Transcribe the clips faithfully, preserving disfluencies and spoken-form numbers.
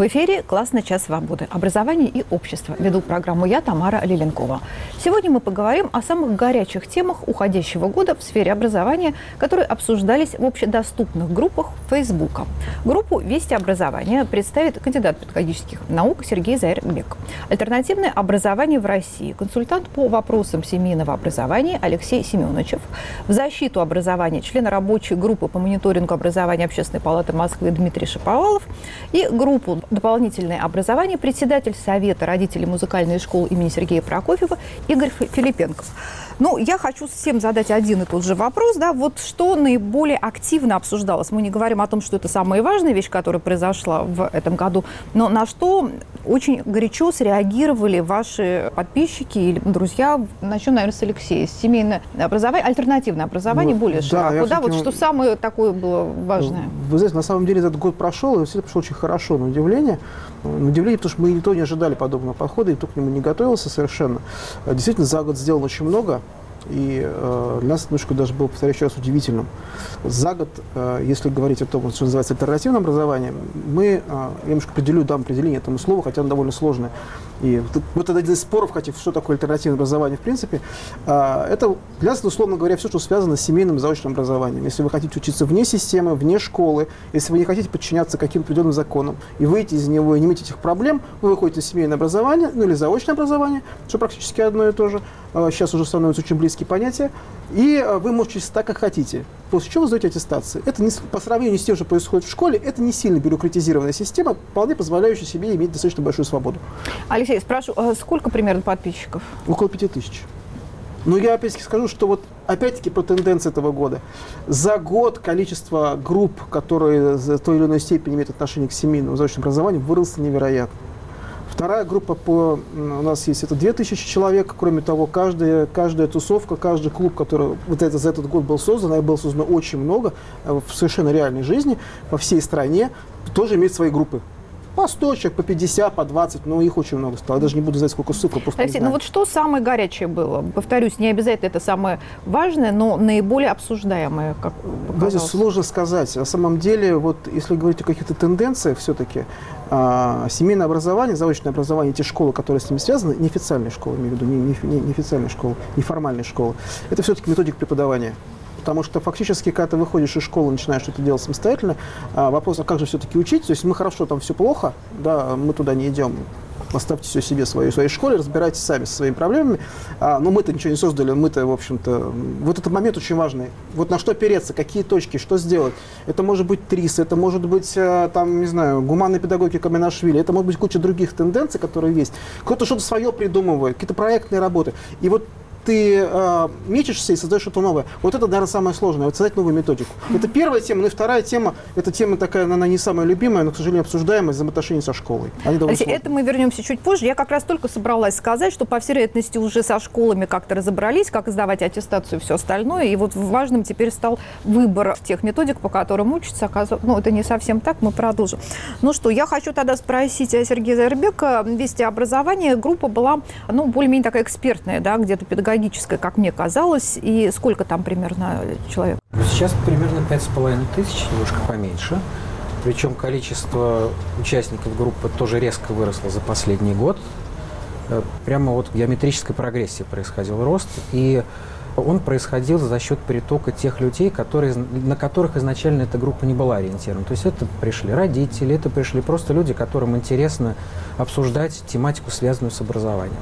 В эфире «Классный час свободы. Образование и общество». Веду программу я, Тамара Лиленкова. Сегодня мы поговорим о самых горячих темах уходящего года в сфере образования, которые обсуждались в общедоступных группах Фейсбука. Группу «Вести образования» представит кандидат педагогических наук Сергей Зайрбек. Альтернативное образование в России. Консультант по вопросам семейного образования Алексей Семеновичев. В защиту образования член рабочей группы по мониторингу образования Общественной палаты Москвы Дмитрий Шаповалов. И группу «Дополнительное образование» председатель Совета родителей музыкальной школы имени Сергея Прокофьева Игорь Филипенков. Ну, я хочу всем задать один и тот же вопрос, да, вот что наиболее активно обсуждалось? Мы не говорим о том, что это самая важная вещь, которая произошла в этом году, но на что очень горячо среагировали ваши подписчики или друзья? Начнем, наверное, с Алексея. Семейное образование, альтернативное образование, ну, более широко. Да, да, вот что самое такое было важное? Вы знаете, на самом деле этот год прошел, и все прошел очень хорошо, на удивление. На удивление, потому что мы никто не ожидали подобного подхода, и никто к нему не готовился совершенно. Действительно, за год сделано очень много. И э, для нас немножко даже было, повторяю еще раз, удивительным. За год, э, если говорить о том, что называется альтернативным образованием, мы, э, я немножко определю, дам определение этому слову, хотя оно довольно сложное. И вот это один из споров, хотя, что такое альтернативное образование в принципе. Э, это для нас, условно говоря, все, что связано с семейным и заочным образованием. Если вы хотите учиться вне системы, вне школы, если вы не хотите подчиняться каким-то определенным законам и выйти из него и не иметь этих проблем, вы выходите из семейное образование, ну или заочное образование, что практически одно и то же. Э, сейчас уже становится очень близко понятия, и вы можете учиться так, как хотите. После чего вы сдаете аттестации. Это не, по сравнению с тем, что происходит в школе, это не сильно бюрократизированная система, вполне позволяющая себе иметь достаточно большую свободу. Алексей, спрашиваю, сколько примерно подписчиков? Около пяти тысяч. Но я опять-таки скажу, что вот опять-таки про тенденции этого года. За год количество групп, которые в той или иной степени имеют отношение к семейному заочному образованию, выросло невероятно. Вторая группа по, у нас есть, это две тысячи человек. Кроме того, каждая, каждая тусовка, каждый клуб, который вот это, за этот год был создан, а было создано очень много в совершенно реальной жизни по всей стране, тоже имеет свои группы. По сто человек, по пятьдесят, по двадцать, но их очень много стало. Я даже не буду знать, сколько цифр. Алексей, ну вот что самое горячее было? Повторюсь, не обязательно это самое важное, но наиболее обсуждаемое, как показалось. Знаете, сложно сказать. На самом деле, вот если говорить о каких-то тенденциях, все-таки а, семейное образование, заочное образование, те школы, которые с ними связаны, неофициальные школы, имею в виду, не, не, не официальные школы, неформальные школы, это все-таки методика преподавания. Потому что фактически, когда ты выходишь из школы, начинаешь что-то делать самостоятельно, а вопрос, а как же все-таки учить? То есть мы хорошо, там все плохо, да, мы туда не идем. Оставьте все себе в своей, в своей школе, разбирайтесь сами со своими проблемами. А, но мы-то ничего не создали, мы-то, в общем-то... Вот этот момент очень важный. Вот на что опереться, какие точки, что сделать. Это может быть ТРИС, это может быть, там, не знаю, гуманная педагогика Минашвили, это может быть куча других тенденций, которые есть. Кто-то что-то свое придумывает, какие-то проектные работы. И вот ты э, мечешься и создаешь что-то новое. Вот это, наверное, самое сложное, вот создать новую методику. Это первая тема. Ну и вторая тема, эта тема такая, она не самая любимая, но, к сожалению, обсуждаемая, взаимоотношения со школой. Алексей, это мы вернемся чуть позже. Я как раз только собралась сказать, что, по всей вероятности, уже со школами как-то разобрались, как сдавать аттестацию и все остальное. И вот важным теперь стал выбор тех методик, по которым учатся. Ну, это не совсем так, мы продолжим. Ну что, я хочу тогда спросить Сергея Зайрбека. «Вести образование» группа была, ну, более-менее такая экспертная, да, где-то педагогическая, как мне казалось, и сколько там примерно человек? Сейчас примерно пять с половиной тысяч, немножко поменьше. Причем количество участников группы тоже резко выросло за последний год. Прямо вот в геометрической прогрессии происходил рост, и он происходил за счет притока тех людей, которые, на которых изначально эта группа не была ориентирована. То есть это пришли родители, это пришли просто люди, которым интересно обсуждать тематику, связанную с образованием.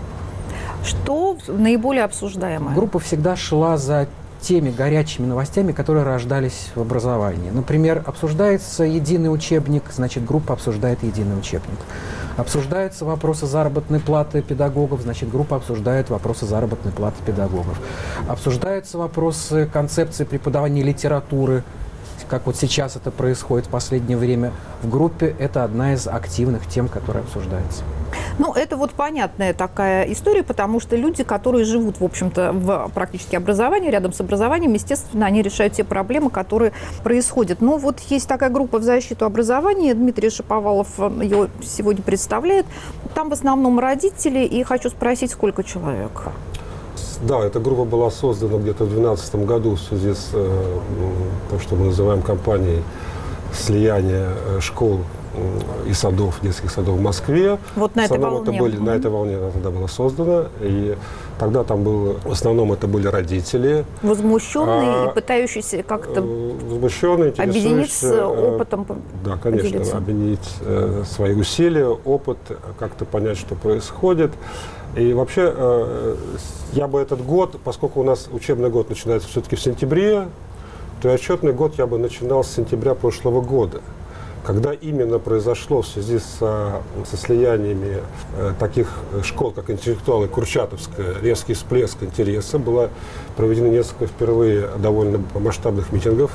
Что наиболее обсуждаемое? Группа всегда шла за теми горячими новостями, которые рождались в образовании. Например, обсуждается единый учебник, значит, группа обсуждает единый учебник. Обсуждаются вопросы заработной платы педагогов, значит, группа обсуждает вопросы заработной платы педагогов. Обсуждаются вопросы концепции преподавания литературы, как вот сейчас это происходит в последнее время в группе, это одна из активных тем, которая обсуждается. Ну, это вот понятная такая история, потому что люди, которые живут, в общем-то, в практически образовании, рядом с образованием, естественно, они решают те проблемы, которые происходят. Ну, вот есть такая группа в защиту образования, Дмитрий Шаповалов ее сегодня представляет. Там в основном родители, и хочу спросить, сколько человек? Да, эта группа была создана где-то в две тысячи двенадцатом году в связи с э, то, что мы называем кампанией слияния школ и садов, детских садов в Москве. Вот на в этой основном волне. Это были, на этой волне она тогда была создана. И тогда там было, в основном это были родители. Возмущенные а, и пытающиеся как-то возмущенные, объединиться опытом. Да, конечно, поделиться. объединить э, свои усилия, опыт, как-то понять, что происходит. И вообще, э, я бы этот год, поскольку у нас учебный год начинается все-таки в сентябре, то и отчетный год я бы начинал с сентября прошлого года, когда именно произошло в связи со, со слияниями э, таких школ, как интеллектуалы Курчатовская, резкий всплеск интереса. Было проведено несколько впервые довольно масштабных митингов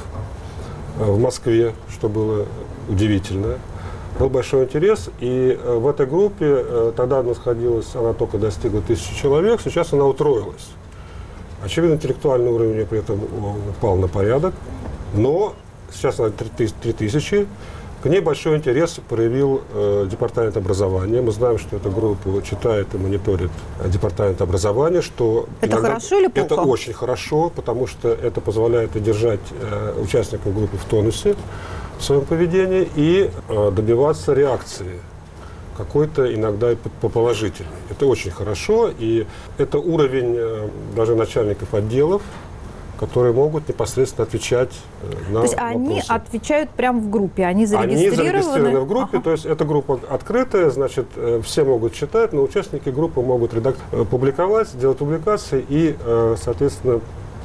э, в Москве, что было удивительно. Был большой интерес, и э, в этой группе э, тогда находилась, она только достигла тысячи человек, сейчас она утроилась. Очевидно, интеллектуальный уровень у нее при этом упал на порядок, но сейчас она три тысячи. К ней большой интерес проявил э, Департамент образования. Мы знаем, что эту группу читает и мониторит э, Департамент образования. Что это иногда, хорошо или плохо? Это очень хорошо, потому что это позволяет держать э, участников группы в тонусе в своем поведении и э, добиваться реакции какой-то иногда и положительной. Это очень хорошо, и это уровень э, даже начальников отделов, которые могут непосредственно отвечать э, на То есть вопросы. они отвечают прямо в группе, они зарегистрированы? Они зарегистрированы в группе, ага. То есть эта группа открытая, значит, э, все могут читать, но участники группы могут редак... э, публиковать, делать публикации и, э, соответственно,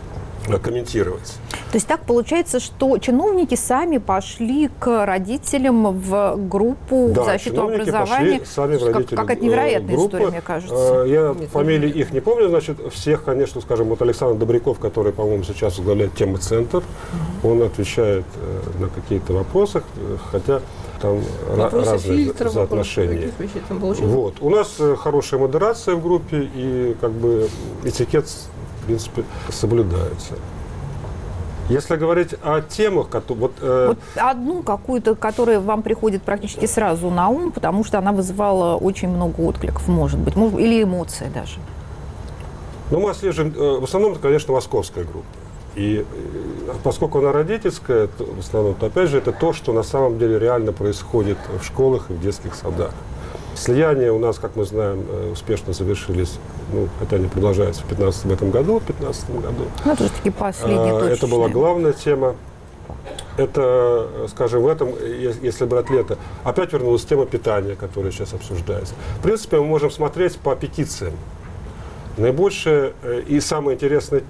э, комментировать. То есть так получается, что чиновники сами пошли к родителям в группу Да, в защиту чиновники образования. пошли сами в родители, как, какая-то невероятная группы. история, мне кажется. Я Нет, фамилии нет. их не помню, значит, всех, конечно, скажем, вот Александр Добряков, который, по-моему, сейчас возглавляет Тема-центр, uh-huh. он отвечает на какие-то вопросы, хотя там вопросы разные фильтра, соотношения. Вещей, там было очень... Вот. У нас хорошая модерация в группе, и как бы этикет, в принципе, соблюдается. Если говорить о темах, вот, э... вот одну какую-то, которая вам приходит практически сразу на ум, потому что она вызывала очень много откликов, может быть, может, или эмоции даже. Ну, мы отслеживаем, э, в основном, это, конечно, московская группа. И э, поскольку она родительская, то, в основном, то, опять же, это то, что на самом деле реально происходит в школах и в детских садах. Слияния у нас, как мы знаем, успешно завершились, ну, хотя они продолжаются в пятнадцатом этом году, в пятнадцатом году. Ну, это же такие последние точечные. Это была главная тема. Это, скажем, в этом, если брать лето, опять вернулась тема питания, которая сейчас обсуждается. В принципе, мы можем смотреть по петициям. Наибольшая и самая интересная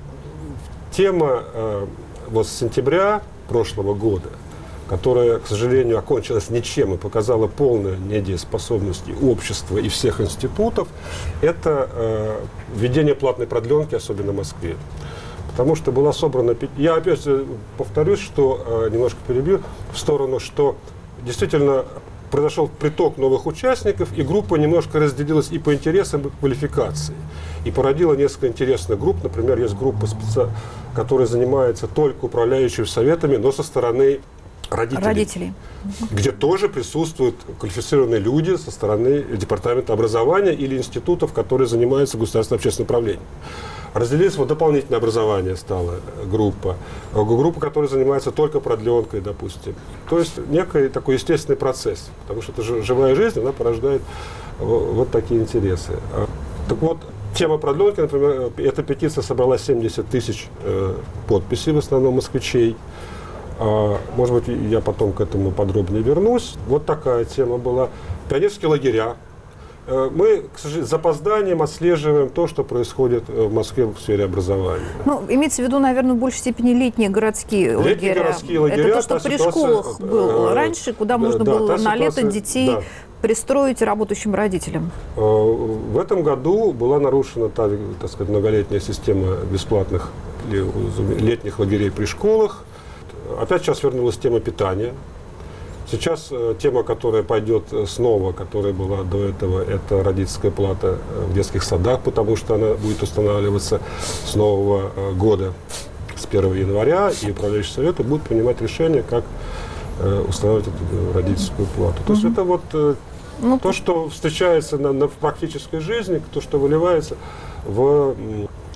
тема вот с сентября прошлого года, которая, к сожалению, окончилась ничем и показала полную недееспособность общества и всех институтов, это э, введение платной продленки, особенно в Москве. Потому что была собрана... Я опять повторюсь, что, э, немножко перебью, в сторону, что действительно произошел приток новых участников, и группа немножко разделилась и по интересам, и по квалификации. И породила несколько интересных групп. Например, есть группа, специ... которая занимается только управляющими советами, но со стороны Родителей, Родителей, где тоже присутствуют квалифицированные люди со стороны Департамента образования или институтов, которые занимаются государственным общественным управлением. Разделились вот дополнительное образование стала группа, группа, которая занимается только продленкой, допустим. То есть некий такой естественный процесс, потому что это живая жизнь, она порождает вот такие интересы. Так вот, тема продленки, например, эта петиция собрала семьдесят тысяч подписей, в основном москвичей. Может быть, я потом к этому подробнее вернусь. Вот такая тема была. Пионерские лагеря. Мы, к сожалению, с запозданием отслеживаем то, что происходит в Москве в сфере образования. Ну, имеется в виду, наверное, в большей степени летние городские летние лагеря. городские лагеря. Это то, что при ситуация, школах было раньше, куда можно да, было на ситуация, лето детей да. пристроить работающим родителям. В этом году была нарушена та, так сказать, многолетняя система бесплатных летних лагерей при школах. Опять сейчас вернулась тема питания. Сейчас э, тема, которая пойдет снова, которая была до этого, это родительская плата в детских садах, потому что она будет устанавливаться с нового э, года, с первого января, и управляющие советы будут принимать решение, как э, устанавливать эту родительскую плату. То есть это вот э, ну, то, что встречается на, на, в практической жизни, то, что выливается в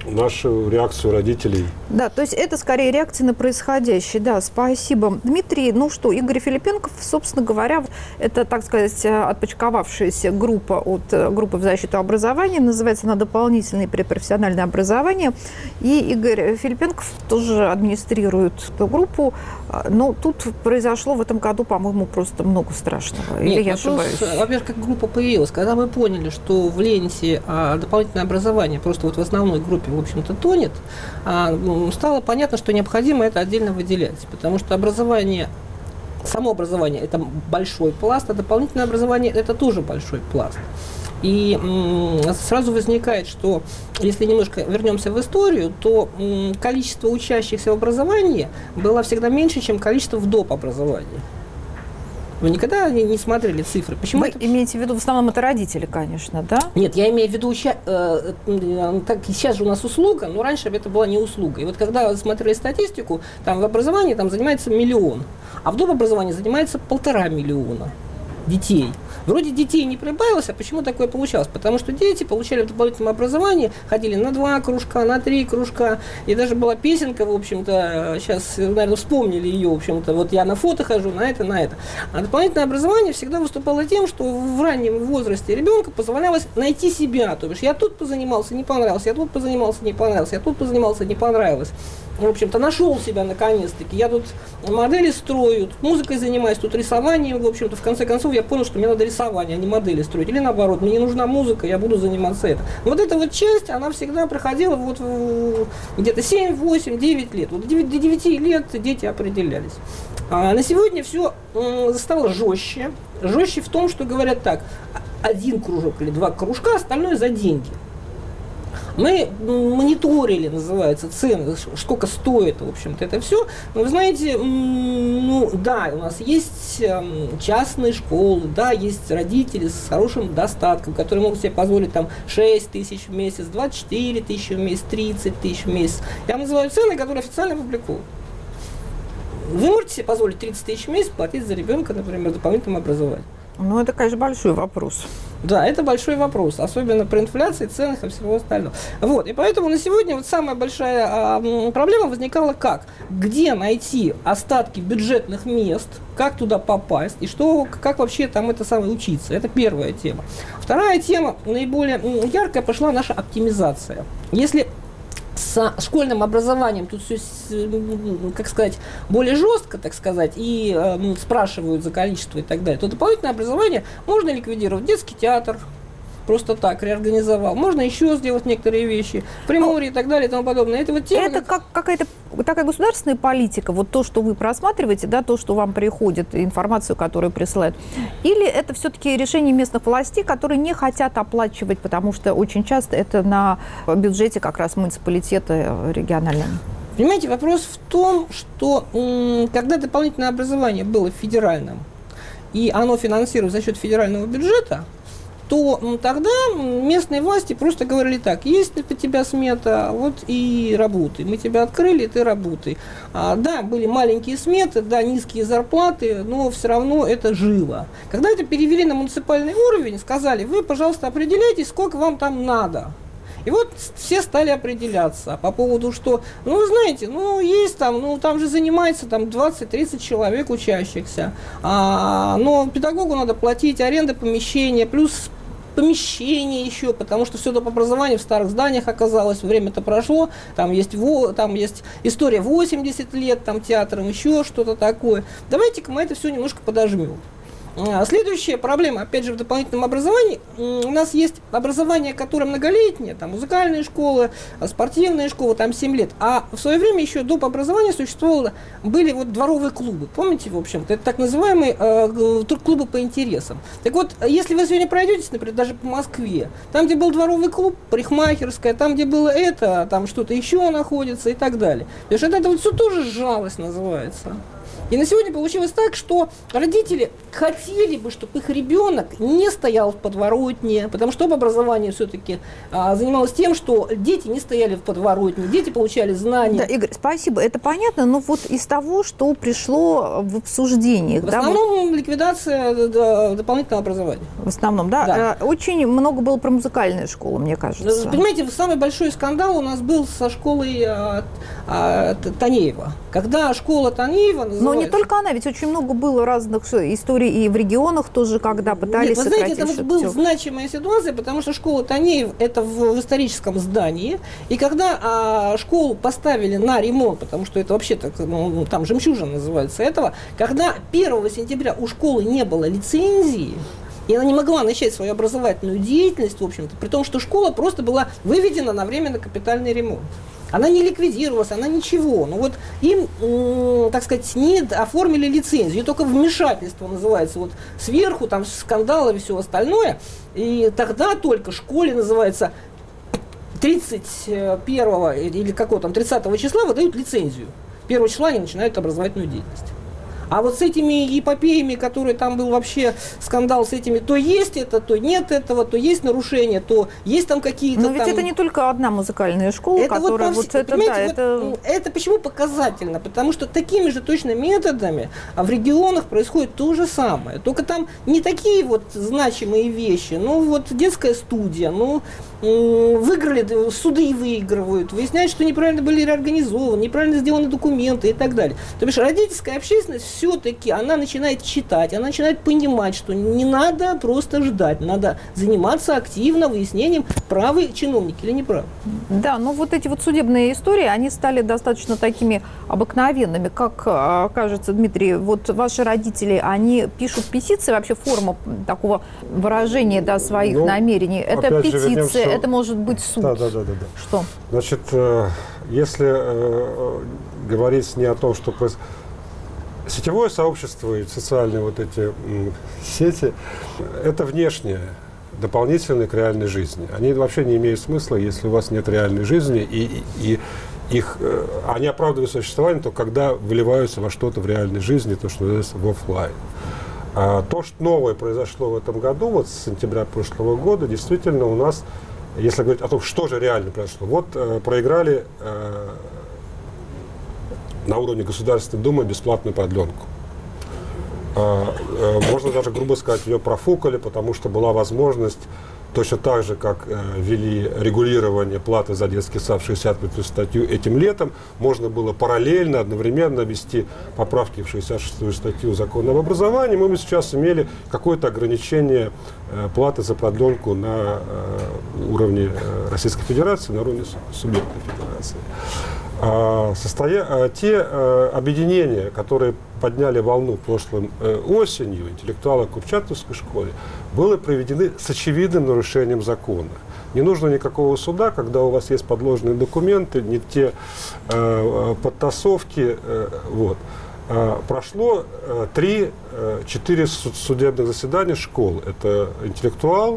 нашу реакцию родителей. Да, то есть это скорее реакция на происходящее. Да, спасибо. Дмитрий, ну что, Игорь Филипенков, собственно говоря, это, так сказать, отпочковавшаяся группа от группы в защиту образования, называется она «Дополнительное предпрофессиональное образование». И Игорь Филипенков тоже администрирует эту группу. Но тут произошло в этом году, по-моему, просто много страшного. Или Нет, я вопрос, ошибаюсь? во-первых, как группа появилась. Когда мы поняли, что в ленте а, дополнительное образование просто вот в основной группе, в общем-то, тонет, а, стало понятно, что необходимо это отдельно выделять. Потому что образование, само образование – это большой пласт, а дополнительное образование – это тоже большой пласт. И м, сразу возникает, что если немножко вернемся в историю, то м, количество учащихся в образовании было всегда меньше, чем количество в доп. Образовании. Вы никогда не, не смотрели цифры? Почему Вы это... имеете в виду в основном это родители, конечно, да? Нет, я имею в виду, уча... э, э, так, сейчас же у нас услуга, но раньше это была не услуга. И вот когда смотрели статистику, там в образовании там занимается миллион, а в доп. Образовании занимается полтора миллиона детей. Вроде детей не прибавилось, а почему такое получалось? Потому что дети получали в дополнительном образовании, ходили на два кружка, на три кружка, и даже была песенка, в общем-то, сейчас, наверное, вспомнили ее, в общем-то, вот я на фото хожу, на это, на это. А дополнительное образование всегда выступало тем, что в раннем возрасте ребенка позволялось найти себя, то бишь я тут позанимался, не понравился, я тут позанимался, не понравился, я тут позанимался, не понравилось. В общем-то, нашел себя наконец-таки. Я тут модели строю, тут музыкой занимаюсь, тут рисованием. В общем-то, в конце концов, я понял, что мне надо рисование, а не модели строить. Или наоборот, мне не нужна музыка, я буду заниматься это. Вот эта вот часть, она всегда проходила вот где-то семь, восемь, девять лет. Вот до девяти лет дети определялись. А на сегодня все стало жестче. Жестче в том, что говорят так: один кружок или два кружка, остальное за деньги. Мы мониторили, называется, цены, сколько стоит, в общем-то, это все. Но вы знаете, ну да, у нас есть частные школы, да, есть родители с хорошим достатком, которые могут себе позволить там шесть тысяч в месяц, двадцать четыре тысячи в месяц, тридцать тысяч в месяц. Я называю цены, которые официально публикуют. Вы можете себе позволить тридцать тысяч в месяц платить за ребенка, например, в дополнительном образовании? Ну, это, конечно, большой вопрос. Да, это большой вопрос, особенно при инфляции, ценах и всего остального. Вот, и поэтому на сегодня вот самая большая а, проблема возникала как? Где найти остатки бюджетных мест, как туда попасть и что, как вообще там это самое учиться? Это первая тема. Вторая тема, наиболее яркая, пошла наша оптимизация. Если с школьным образованием тут все, как сказать, более жестко, так сказать, и ну, спрашивают за количество и так далее, то дополнительное образование можно ликвидировать. Детский театр просто так реорганизовал. Можно еще сделать некоторые вещи. Приморье и так далее и тому подобное. Это вот тема, это как какая-то такая государственная политика, вот то, что вы просматриваете, да, то, что вам приходит, информацию, которую присылают. Или это все-таки решение местных властей, которые не хотят оплачивать, потому что очень часто это на бюджете как раз муниципалитета регионального. Понимаете, вопрос в том, что м- когда дополнительное образование было федеральным, и оно финансировалось за счет федерального бюджета, то тогда местные власти просто говорили так: есть у тебя смета, вот и работай. Мы тебя открыли, ты работай. А, да, были маленькие сметы, да, низкие зарплаты, но все равно это жило. Когда это перевели на муниципальный уровень, сказали: вы, пожалуйста, определяйтесь, сколько вам там надо. И вот все стали определяться по поводу, что, ну, вы знаете, ну, есть там, ну, там же занимается там двадцать-тридцать человек учащихся, а, но педагогу надо платить аренда помещения, плюс помещение еще, потому что все доп. Образование в старых зданиях оказалось, время-то прошло, там есть, во, там есть история восемьдесят лет, там театром, еще что-то такое. Давайте-ка мы это все немножко подожмем. Следующая проблема, опять же, в дополнительном образовании. У нас есть образование, которое многолетнее, там музыкальные школы, спортивные школы, там семь лет. А в свое время еще доп. Образования существовало, были вот дворовые клубы. Помните, в общем-то, это так называемые э, клубы по интересам. Так вот, если вы сегодня пройдетесь, например, даже по Москве, там, где был дворовый клуб, парикмахерская, там, где было это, там что-то еще находится и так далее. Потому что это вот все тоже жалость называется. И на сегодня получилось так, что родители хотели бы, чтобы их ребенок не стоял в подворотне, потому что образование все-таки а, занималось тем, что дети не стояли в подворотне, дети получали знания. Да, Игорь, спасибо, это понятно, но вот из того, что пришло в обсуждениях... В да, основном вот... ликвидация да, дополнительного образования. В основном, да. да. Очень много было про музыкальные школы, мне кажется. Понимаете, самый большой скандал у нас был со школой а, а, Танеева. Когда школа Танеева называется... Но не только она, ведь очень много было разных историй и в регионах тоже, когда пытались Нет, вы знаете, сократить. это была значимая ситуация, потому что школа Танеев это в, в историческом здании, и когда а, школу поставили на ремонт, потому что это вообще так, ну, там жемчужина называется этого, когда первого сентября у школы не было лицензии, и она не могла начать свою образовательную деятельность, в общем-то, при том, что школа просто была выведена на временный капитальный ремонт. Она не ликвидировалась, она ничего. Но вот им, м, так сказать, не оформили лицензию. И только вмешательство называется вот сверху, там скандалы и все остальное. И тогда только школе называется тридцать первого или какого там тридцатого числа выдают лицензию. первого числа они начинают образовательную деятельность. А вот с этими эпопеями, которые там был вообще скандал с этими, то есть это, то нет этого, то есть нарушения, то есть там какие-то. Но ведь там... это не только одна музыкальная школа, это которая вот, вот это, да, вот, это... это почему показательно? Потому что такими же точно методами а в регионах происходит то же самое. Только там не такие вот значимые вещи. Ну вот детская студия, ну выиграли, суды выигрывают, выясняют, что неправильно были реорганизованы, неправильно сделаны документы и так далее. То бишь родительская общественность все-таки, она начинает читать, она начинает понимать, что не надо просто ждать, надо заниматься активно выяснением, правы чиновники или неправы. Да, но вот эти вот судебные истории, они стали достаточно такими обыкновенными. Как кажется, Дмитрий, вот ваши родители, они пишут петиции, вообще форма такого выражения, да, своих ну, намерений. Это петиция, это может быть суд. Да, да, да, да, да. Что? Значит, если э, говорить не о том, что сетевое сообщество и социальные вот эти м, сети, это внешнее, дополнительные к реальной жизни. Они вообще не имеют смысла, если у вас нет реальной жизни, и, и, и их, э, они оправдывают существование только когда выливаются во что-то в реальной жизни, то, что называется в офлайн. А то, что новое произошло в этом году, вот с сентября прошлого года, действительно у нас, если говорить о том, что же реально произошло, вот э, проиграли э, на уровне Государственной Думы бесплатную продленку. Э, э, можно даже, грубо сказать, ее профукали, потому что была возможность, точно так же, как э, ввели регулирование платы за детский сад в шестьдесят пятую статью этим летом, можно было параллельно, одновременно ввести поправки в шестьдесят шестую статью закона об образовании. Мы бы сейчас имели какое-то ограничение э, платы за продленку на э, уровне э, Российской Федерации, на уровне субъектной федерации. А, состоя... а, те а, объединения, которые подняли волну прошлым э, осенью, интеллектуалы Курчатовской школы, были проведены с очевидным нарушением закона. Не нужно никакого суда, когда у вас есть подложные документы, не те э, подтасовки. Э, вот. А, прошло три-четыре э, судебных заседания школ. Это интеллектуал,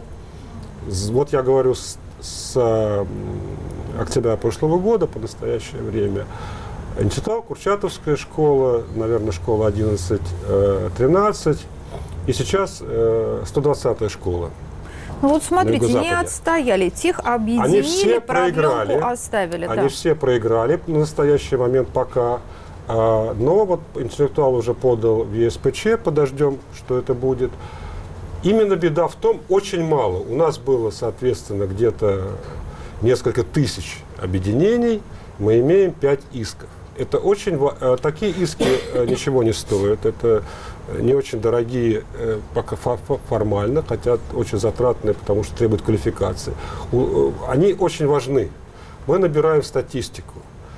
вот я говорю с, с октября прошлого года по настоящее время. Институт, Курчатовская школа, наверное, школа одиннадцать тринадцать, и сейчас э, сто двадцатая школа. Ну вот смотрите, не отстояли, тех объединили, они все проиграли, оставили. Они да. все проиграли на настоящий момент пока. А, но вот интеллектуал уже подал в Е С П Ч, подождем, что это будет. Именно беда в том, очень мало. У нас было, соответственно, где-то несколько тысяч объединений, мы имеем пять исков. Это очень, такие иски ничего не стоят, это не очень дорогие пока формально, хотя очень затратные, потому что требуют квалификации. Они очень важны. Мы набираем статистику.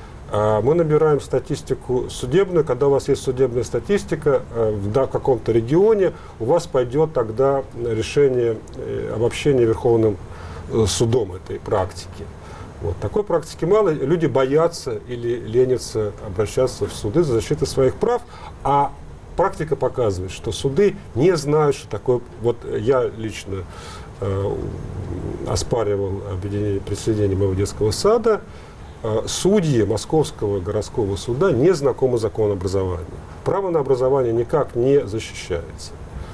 Мы набираем статистику судебную. Когда у вас есть судебная статистика в каком-то регионе, у вас пойдет тогда решение обобщения Верховным судом этой практики. Вот. Такой практики мало. Люди боятся или ленятся обращаться в суды за защиту своих прав, а практика показывает, что суды не знают, что такое. Вот я лично э, оспаривал объединение присоединения моего детского сада, судьи Московского городского суда не знакомы с законом образования. Право на образование никак не защищается.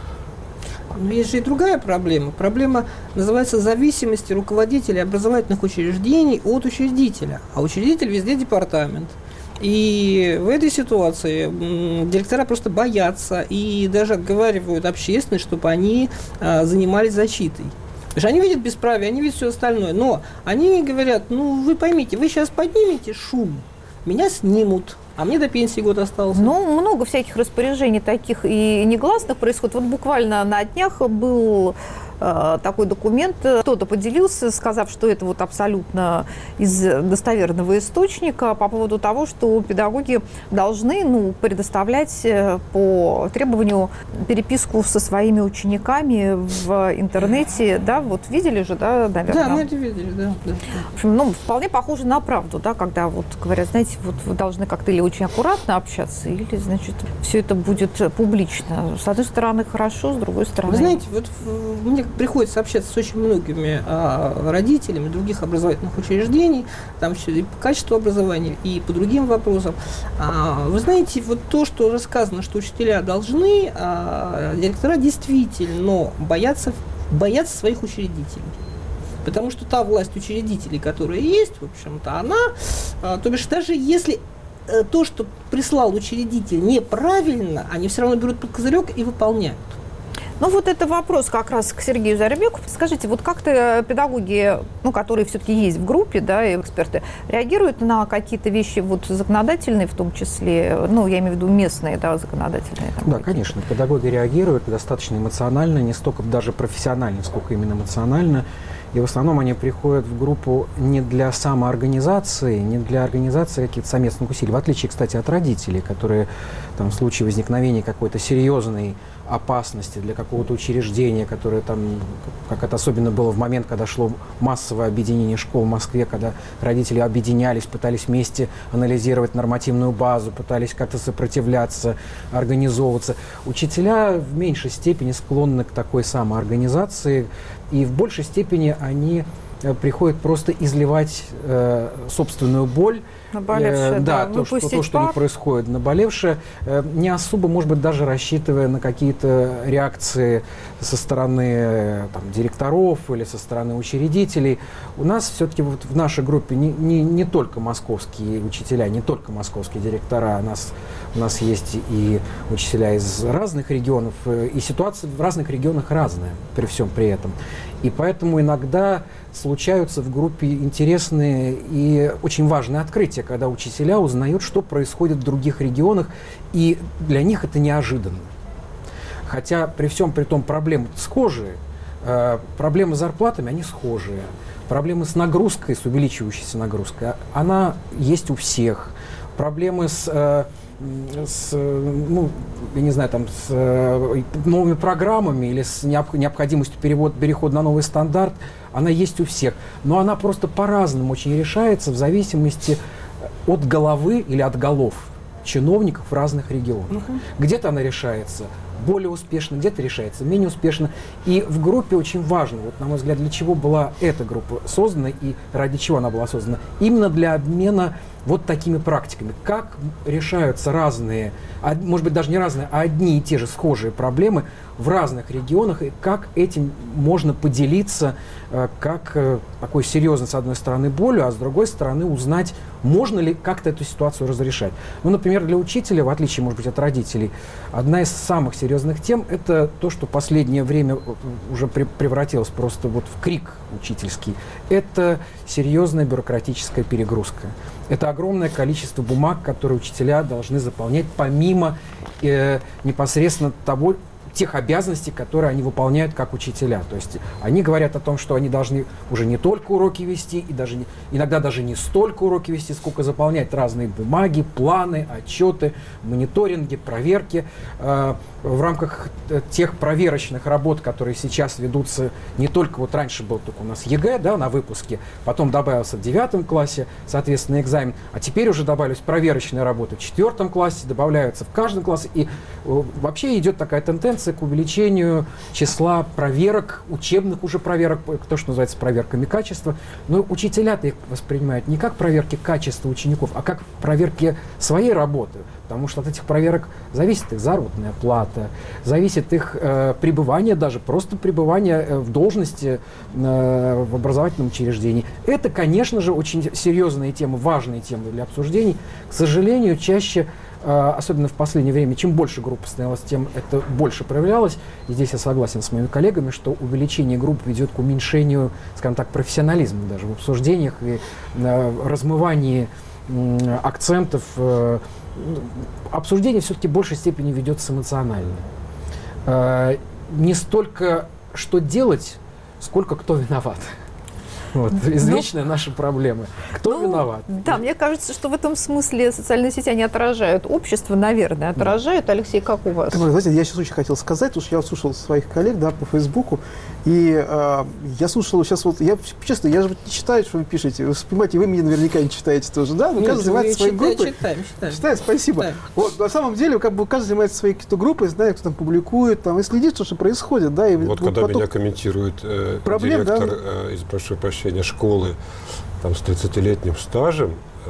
Но есть же и другая проблема. Проблема называется зависимость руководителя образовательных учреждений от учредителя. А учредитель везде департамент. И в этой ситуации м, директора просто боятся и даже отговаривают общественность, чтобы они а, занимались защитой. Потому что они видят бесправие, они видят все остальное. Но они говорят, ну вы поймите, вы сейчас поднимете шум, меня снимут. А мне до пенсии год остался. Ну, много всяких распоряжений таких и негласных происходит. Вот буквально на днях был э, такой документ. Кто-то поделился, сказав, что это вот абсолютно из достоверного источника по поводу того, что педагоги должны, ну, предоставлять по требованию переписку со своими учениками в интернете. Да, вот видели же, да, наверное? Да, мы это видели, да. да. В общем, ну, вполне похоже на правду, да, когда вот говорят, знаете, вот вы должны как-то или очень аккуратно общаться, или, значит, все это будет публично. С одной стороны, хорошо, с другой стороны... Вы знаете, вот мне приходится общаться с очень многими а, родителями других образовательных учреждений, там все и по качеству образования, и по другим вопросам. А, вы знаете, вот то, что рассказано, что учителя должны, а, директора действительно боятся, боятся своих учредителей. Потому что та власть учредителей, которая есть, в общем-то, она, а, то бишь даже если то, что прислал учредитель, неправильно, они все равно берут под козырек и выполняют. Ну, вот это вопрос как раз к Сергею Заребеку. Скажите, вот как-то педагоги, ну, которые все-таки есть в группе, да, и эксперты, реагируют на какие-то вещи вот законодательные, в том числе, ну, я имею в виду местные, да, законодательные? Там, да, конечно, педагоги реагируют достаточно эмоционально, не столько даже профессионально, сколько именно эмоционально. И в основном они приходят в группу не для самоорганизации, не для организации каких-то совместных усилий, в отличие, кстати, от родителей, которые там, в случае возникновения какой-то серьезной опасности для какого-то учреждения, которое там, как это особенно было в момент, когда шло массовое объединение школ в Москве, когда родители объединялись, пытались вместе анализировать нормативную базу, пытались как-то сопротивляться, организовываться. Учителя в меньшей степени склонны к такой самоорганизации, и в большей степени они приходят просто изливать э, собственную боль, наболевшее, э, да, да, то, что, то, что не происходит, наболевшее, э, не особо, может быть, даже рассчитывая на какие-то реакции со стороны там, директоров или со стороны учредителей. У нас все-таки вот в нашей группе не, не, не только московские учителя, не только московские директора, у нас, у нас есть и учителя из разных регионов, и ситуация в разных регионах разная при всем при этом. И поэтому иногда случаются в группе интересные и очень важные открытия, когда учителя узнают, что происходит в других регионах, и для них это неожиданно. Хотя при всем при том проблемы схожие, э, проблемы с зарплатами, они схожие, проблемы с нагрузкой, с увеличивающейся нагрузкой, она есть у всех, проблемы с... Э, с, ну, я не знаю, там, с э, новыми программами или с необходимостью перевод, перехода на новый стандарт, она есть у всех. Но она просто по-разному очень решается в зависимости от головы или от голов чиновников в разных регионах. Uh-huh. Где-то она решается более успешно, где-то решается менее успешно. И в группе очень важно, вот, на мой взгляд, для чего была эта группа создана и ради чего она была создана. Именно для обмена вот такими практиками. Как решаются разные, может быть, даже не разные, а одни и те же схожие проблемы в разных регионах, и как этим можно поделиться, как такой серьезной, с одной стороны, болью, а с другой стороны, узнать, можно ли как-то эту ситуацию разрешать. Ну, например, для учителя, в отличие, может быть, от родителей, одна из самых серьезных тем – это то, что в последнее время уже превратилось просто вот в крик учительский. Это серьезная бюрократическая перегрузка. Это огромное количество бумаг, которые учителя должны заполнять, помимо э, непосредственно того, тех обязанностей, которые они выполняют как учителя. То есть они говорят о том, что они должны уже не только уроки вести, и даже не, иногда даже не столько уроки вести, сколько заполнять разные бумаги, планы, отчеты, мониторинги, проверки. Э, в рамках тех проверочных работ, которые сейчас ведутся, не только вот раньше был только у нас ЕГЭ, да, на выпуске, потом добавился в девятом классе, соответственно, экзамен, а теперь уже добавились проверочные работы в четвертом классе, добавляются в каждом классе, и э, вообще идет такая тенденция тенденция к увеличению числа проверок, учебных уже проверок, то, что называется проверками качества. Но учителя-то их воспринимают не как проверки качества учеников, а как проверки своей работы. Потому что от этих проверок зависит их заработная плата, зависит их э, пребывание, даже просто пребывание э, в должности э, в образовательном учреждении. Это, конечно же, очень серьезные темы, важные темы для обсуждений. К сожалению, чаще, э, особенно в последнее время, чем больше группа становилась, тем это больше проявлялось. И здесь я согласен с моими коллегами, что увеличение групп ведет к уменьшению, скажем так, профессионализма даже в обсуждениях и э, размывании э, акцентов. Э, Обсуждение все-таки в большей степени ведется эмоционально. Э, не столько что делать, сколько кто виноват. Вот, извечная ну, наша проблема. Кто ну, виноват? Да, мне кажется, что в этом смысле социальные сети, они отражают общество, наверное, отражают. Да. Алексей, как у вас? Так, знаете, я сейчас очень хотел сказать, потому что я слушал своих коллег, да, по Фейсбуку, и э, я слушал сейчас вот, я, честно, я же не читаю, что вы пишете. Вы понимаете, вы меня наверняка не читаете тоже, да? Вы Нет, каждый занимается своей читаю, группой. Читаем, читаем. Читаем, спасибо. Читаем. Вот, на самом деле, как бы каждый занимается своей какой-то группой, знает, кто там публикует, там, и следит, что, что происходит, да. И вот, вот когда поток... меня комментирует э, проблем, директор, да? э, из, прошу прощения, школы, там, с тридцатилетним стажем э,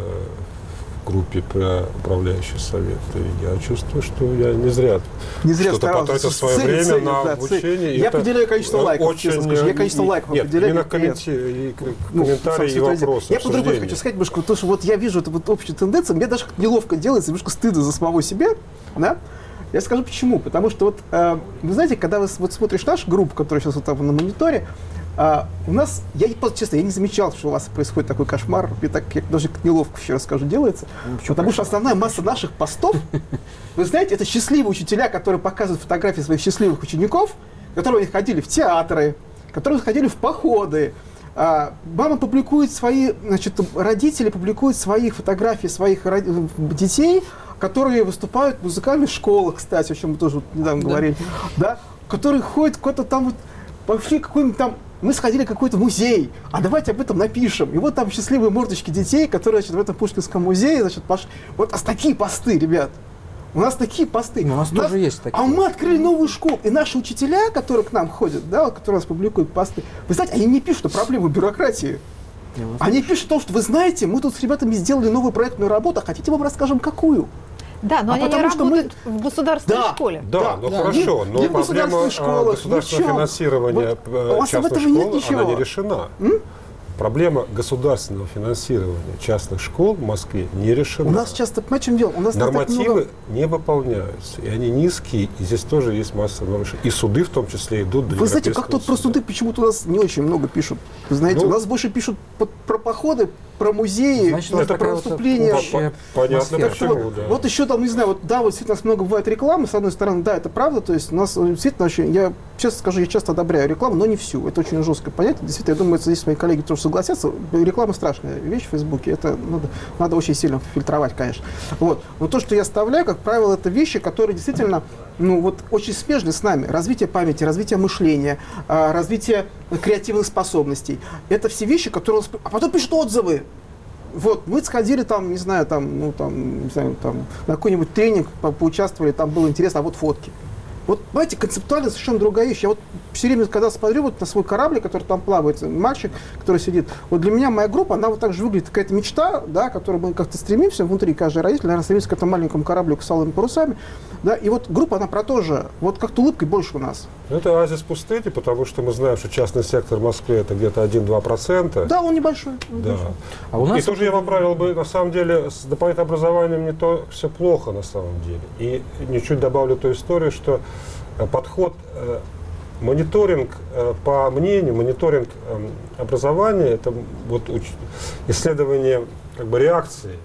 в группе про управляющий совет, я чувствую, что я не зря, не зря что-то потратил свое время цель, на да, обучение. Я определяю количество лайков, очень, честно скажу. Я количество не, лайков нет, определяю. Не на комменти, ну, комментарии и вопросы. Я по-другому хочу сказать, немножко, потому что вот я вижу эту вот общую тенденцию, мне даже неловко делается, немножко стыдно за самого себя, да? Я скажу почему. Потому что вот, э, вы знаете, когда вы вот смотришь нашу группу, которая сейчас вот там на мониторе, Uh, у нас, я честно, я не замечал, что у вас происходит такой кошмар, мне так я даже неловко еще раз скажу, делается, ну, потому что основная масса наших постов, вы знаете, это счастливые учителя, которые показывают фотографии своих счастливых учеников, которые ходили в театры, которые ходили в походы. Uh, мама публикует свои, значит, родители публикуют свои фотографии своих детей, которые выступают в музыкальных школах, кстати, о чем мы тоже вот недавно да. говорили, да, которые ходят куда-то там вот, пошли какой-нибудь там. Мы сходили в какой-то музей, а давайте об этом напишем. И вот там счастливые мордочки детей, которые, значит, в этом Пушкинском музее, значит, пошли. Вот а такие посты, ребят. У нас такие посты. У нас, у нас тоже есть такие. А мы открыли новую школу. И наши учителя, которые к нам ходят, да, которые нас публикуют посты, вы знаете, они не пишут о проблемах бюрократии. Они пишут о том, что вы знаете, мы тут с ребятами сделали новую проектную работу, а хотите, мы вам расскажем, какую? Да, но а они не работают мы... в государственной да, школе. Да, да, ну да. хорошо, но проблема школах, государственного финансирования вот, частных школ, она не решена. М? Проблема государственного финансирования частных школ в Москве не решена. У нас часто, понимаете, в чем дело? У нас нормативы много... не выполняются, и они низкие, и здесь тоже есть масса нарушений. И суды в том числе идут до Вы знаете, как тут про суды почему-то у нас не очень много пишут. Вы знаете, ну, у нас больше пишут про походы, про музеи, значит, ну, про выступления. Вот, понятно, почему, вот, да. Вот еще там, не знаю, вот да, вот действительно у нас много бывает рекламы, с одной стороны, да, это правда, то есть у нас действительно очень, я честно скажу, я часто одобряю рекламу, но не всю, это очень жесткое понятие, действительно, я думаю, здесь мои коллеги тоже согласятся, реклама страшная вещь в Фейсбуке, это надо, надо очень сильно фильтровать, конечно. Вот. Но то, что я оставляю, как правило, это вещи, которые действительно, ну вот, очень смежны с нами. Развитие памяти, развитие мышления, развитие креативных способностей. Это все вещи, которые... А потом пишут отзывы. Вот, мы сходили там, не знаю, там, ну, там, не знаю, там, на какой-нибудь тренинг по поучаствовали, там было интересно, а вот фотки. Вот, знаете, концептуально совершенно другая вещь. Я вот все время, когда смотрю вот на свой корабль, который там плавает, мальчик, который сидит, вот для меня моя группа, она вот так же выглядит, какая-то мечта, да, к которой мы как-то стремимся, внутри каждый родитель, наверное, стремится к этому маленькому кораблю с алыми парусами, да, и вот группа, она про то же, вот как-то улыбкой больше у нас. Это оазис пустыни, потому что мы знаем, что частный сектор в Москве это где-то один-два процента. Да, он небольшой. Он да. небольшой. А у нас... И тоже я поправил бы, на самом деле, с дополнительным образованием не то все плохо на самом деле. И ничуть добавлю ту историю, что подход, э, мониторинг, э, по мнению, мониторинг э, образования, это вот уч... исследование как бы реакции,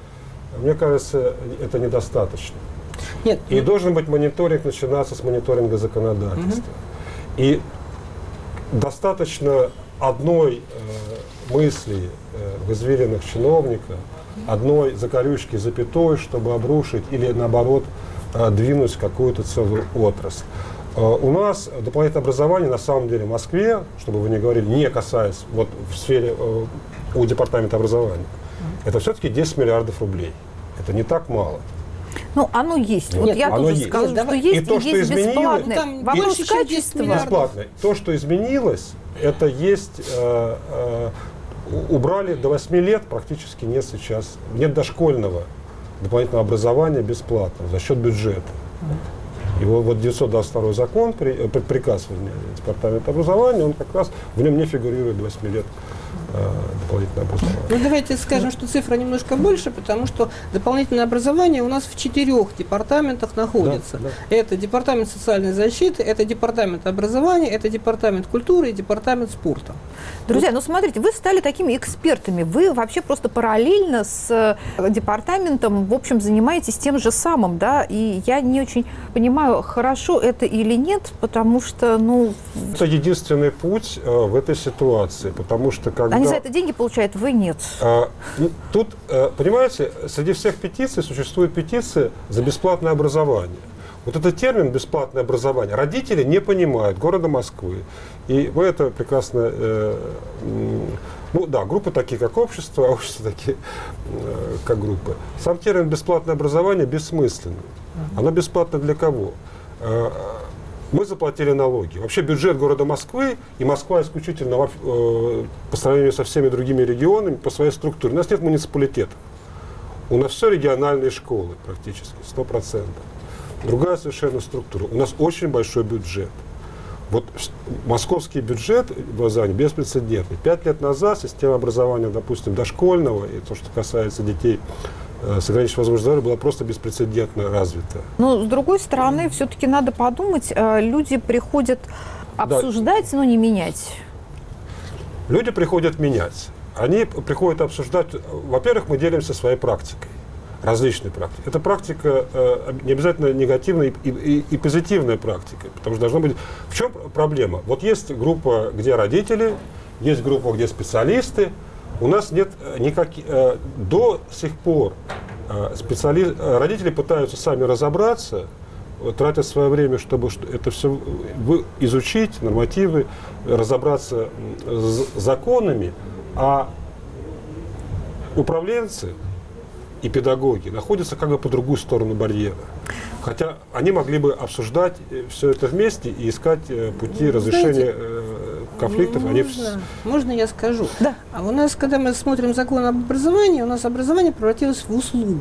мне кажется, это недостаточно. Нет, и ну... должен быть мониторинг начинаться с мониторинга законодательства. Угу. И достаточно одной э, мысли э, в извилинах чиновника, одной закорючки запятой, чтобы обрушить или наоборот двинуть какую-то целую отрасль. У нас дополнительное образование на самом деле в Москве, чтобы вы не говорили, не касаясь вот в сфере у департамента образования, это все-таки десять миллиардов рублей. Это не так мало. Ну, оно есть. Нет, вот я оно тоже есть. скажу, Нет, что давай. есть И то, и что есть изменилось, бесплатное. там Вопрос больше, чем десять качества. миллиардов. Бесплатно. То, что изменилось, это есть, э, э, убрали до восьми лет, практически нет сейчас, нет дошкольного дополнительного образования бесплатно за счет бюджета. И вот, вот девятьсот двадцать второй закон, при, э, приказ Департамента образования, он как раз, в нем не фигурирует до восьми лет э, дополнительное образование. Ну, давайте скажем, что цифра немножко больше, потому что дополнительное образование у нас в четырех департаментах находится. Да, Это департамент социальной защиты, это департамент образования, это департамент культуры и департамент спорта. Друзья, ну смотрите, вы стали такими экспертами. Вы вообще просто параллельно с департаментом, в общем, занимаетесь тем же самым, да? И я не очень понимаю, хорошо это или нет, потому что, ну... Это единственный путь э, в этой ситуации, потому что когда... Они за это деньги получают, вы нет. А, ну, тут, э, понимаете, среди всех петиций существует петиция за бесплатное образование. Вот этот термин «бесплатное образование» родители не понимают города Москвы. И вы это прекрасно... Э, э, ну да, группы такие, как общество, а общество такие, э, как группы. Сам термин «бесплатное образование» бессмысленный. Оно бесплатно для кого? Э, мы заплатили налоги. Вообще бюджет города Москвы, и Москва исключительно э, по сравнению со всеми другими регионами по своей структуре. У нас нет муниципалитетов. У нас все региональные школы практически, сто процентов. Другая совершенно структура. У нас очень большой бюджет. Вот московский бюджет образования беспрецедентный. Пять лет назад система образования, допустим, дошкольного, и то, что касается детей э, с ограниченной возможностью здоровья, была просто беспрецедентно развита. Но, с другой стороны, все-таки надо подумать, э, люди приходят обсуждать, да, но не менять. Люди приходят менять. Они приходят обсуждать. Во-первых, мы делимся своей практикой. Различные практики. Это практика э, не обязательно негативная и, и, и позитивная практика, потому что должно быть... В чем проблема? Вот есть группа, где родители, есть группа, где специалисты. У нас нет никаких... Э, до сих пор э, специали... родители пытаются сами разобраться, тратят свое время, чтобы это все изучить, нормативы, разобраться с законами, а управленцы и педагоги находятся как бы по другую сторону барьера. Хотя они могли бы обсуждать все это вместе и искать пути ну, разрешения знаете, конфликтов. Можно, они... можно я скажу? Да. А у нас, когда мы смотрим закон об образовании, у нас образование превратилось в услугу.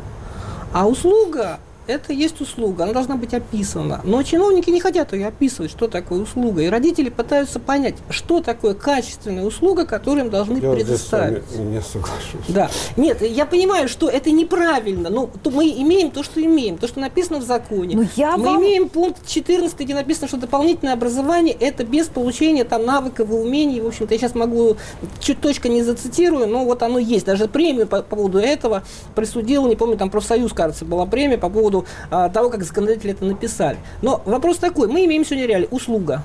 А услуга это есть услуга, она должна быть описана. Но чиновники не хотят ее описывать, что такое услуга. И родители пытаются понять, что такое качественная услуга, которую им должны я предоставить. Я не соглашусь. Да. Нет, я понимаю, что это неправильно. Но то мы имеем то, что имеем, то, что написано в законе. Но я мы вам... имеем пункт четырнадцатый, где написано, что дополнительное образование это без получения там навыков и умений. В общем-то, я сейчас могу, чуть точка не зацитирую, но вот оно есть. Даже премию по, по поводу этого присудил, не помню, там профсоюз, кажется, была премия по поводу того, как законодатели это написали. Но вопрос такой, мы имеем сегодня реально услуга.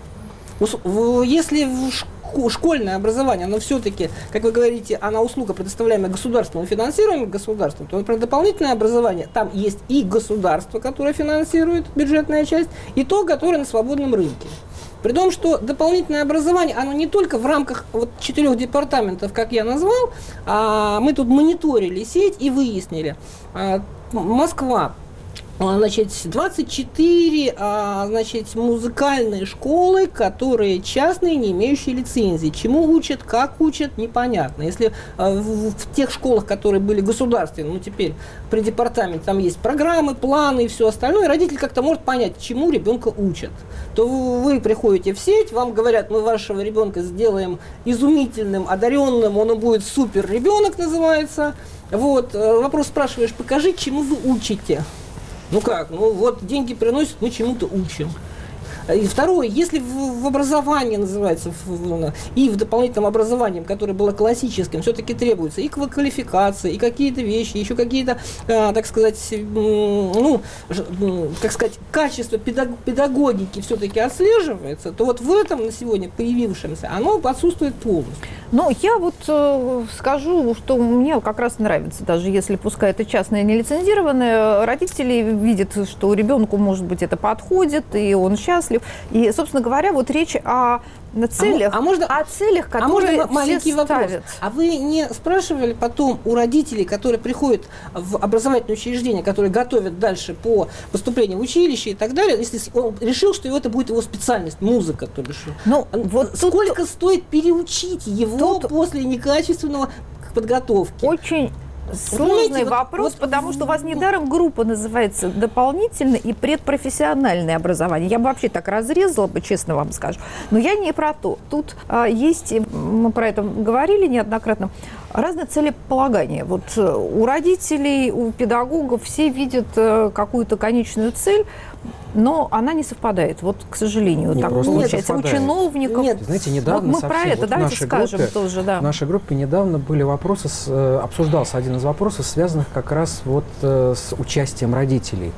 Если школьное образование, оно все-таки, как вы говорите, она услуга, предоставляемая государством и финансируемая государством, то, например, дополнительное образование, там есть и государство, которое финансирует, бюджетная часть, и то, которое на свободном рынке. При том, что дополнительное образование, оно не только в рамках вот четырех департаментов, как я назвал, а мы тут мониторили сеть и выяснили. А, Москва. Значит, двадцать четыре а, значит, музыкальные школы, которые частные, не имеющие лицензии. Чему учат, как учат, непонятно. Если а, в, в тех школах, которые были государственные, ну теперь при департаменте там есть программы, планы и все остальное, родитель как-то может понять, чему ребенка учат. То вы приходите в сеть, вам говорят, мы вашего ребенка сделаем изумительным, одаренным, он будет супер ребенок называется. Вот, вопрос спрашиваешь, покажи, чему вы учите. Ну как, ну вот деньги приносят, мы чему-то учим. И второе, если в, в образовании называется, в, и в дополнительном образовании, которое было классическим, все-таки требуется и квалификация, и какие-то вещи, еще какие-то, а, так сказать, ну, как сказать, качество педаг, педагогики все-таки отслеживается, то вот в этом на сегодня появившемся оно отсутствует полностью. Ну, я вот э, скажу, что мне как раз нравится, даже если пускай это частное, нелицензированное, родители видят, что ребенку, может быть, это подходит, и он счастлив. И, собственно говоря, вот речь о На целях, а, а можно, о целях, а которые можно маленький все вопрос? ставят. А вы не спрашивали потом у родителей, которые приходят в образовательное учреждение, которые готовят дальше по поступлению в училище и так далее, если он решил, что это будет его специальность, музыка, то бишь. Ну, вот сколько тут, стоит переучить его тут после некачественного подготовки? Очень сложный Понимаете, вопрос, вот, потому вот, что у вас недаром группа называется дополнительное и предпрофессиональное образование. Я бы вообще так разрезала бы, честно вам скажу. Но я не про то. Тут а, есть, мы про это говорили неоднократно, разные целеполагания. Вот у родителей, у педагогов все видят а, какую-то конечную цель, но она не совпадает. Вот, к сожалению, Не, так просто не получается. У совпадает. чиновников... Нет. Знаете, недавно вот мы про совсем, это вот в давайте нашей скажем группе, тоже, да. В нашей группе недавно были вопросы, с, э, обсуждался один из вопросов, связанных как раз вот э, с участием родителей.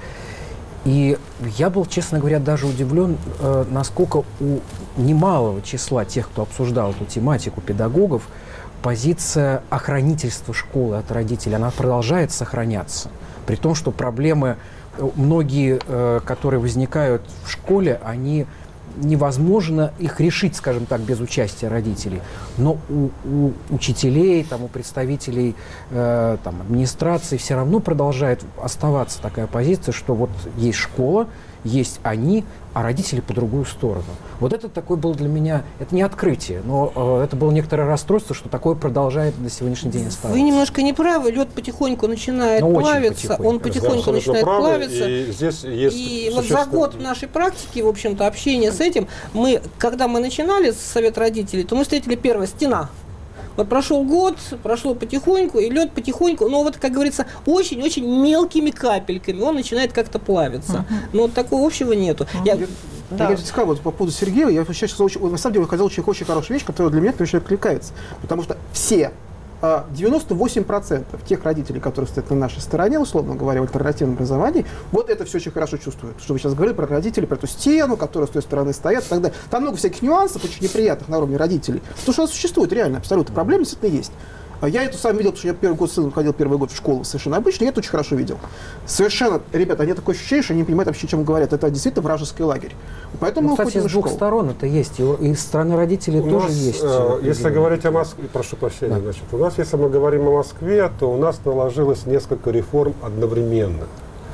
И я был, честно говоря, даже удивлен, э, насколько у немалого числа тех, кто обсуждал эту тематику, педагогов, позиция охранительства школы от родителей, она продолжает сохраняться. При том, что проблемы, многие, э, которые возникают в школе, они невозможно их решить, скажем так, без участия родителей. Но у, у учителей, там, у представителей э, там, администрации все равно продолжает оставаться такая позиция, что вот есть школа, есть они, а родители по другую сторону. Вот это такой был для меня, это не открытие, но э, это было некоторое расстройство, что такое продолжает на сегодняшний день оставаться. Вы немножко не правы, лед потихоньку начинает Но очень плавиться, потихоньку. он потихоньку Да, начинает правы, плавиться. И, здесь есть И вот за существенное- год нашей практики, в общем-то, общения с этим, мы, когда мы начинали с Совета родителей, то мы встретили первая стена. Вот прошел год, прошло потихоньку, и лед потихоньку, но вот, как говорится, очень-очень мелкими капельками он начинает как-то плавиться. Uh-huh. Но вот такого общего нету. Uh-huh. Я, Да. Я сказал вот по поводу Сергея, я сейчас очень, на самом деле сказал очень, очень хорошую вещь, которая для меня очень откликается. Потому что все, девяносто восемь процентов тех родителей, которые стоят на нашей стороне, условно говоря, в альтернативном образовании, вот это все очень хорошо чувствуют. Что вы сейчас говорили про родителей, про эту стену, которая с той стороны стоят и так далее. Там много всяких нюансов, очень неприятных на уровне родителей. Потому что она существует реально, абсолютно. Проблема действительно есть. Я это сам видел, потому что я первый год сын ходил первый год в школу совершенно обычно, я это очень хорошо видел. Совершенно, ребята, они такое ощущение, что они не понимают вообще, о чем говорят. Это действительно вражеский лагерь. Поэтому ну, мы кстати, ходим с в двух школу. сторон это есть. И, и со стороны родителей У тоже нас, есть. э, если определенные. говорить о Москве, прошу прощения, Да. значит, у нас, если мы говорим о Москве, то у нас наложилось несколько реформ одновременно.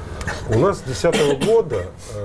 У нас с две тысячи десятого года, э,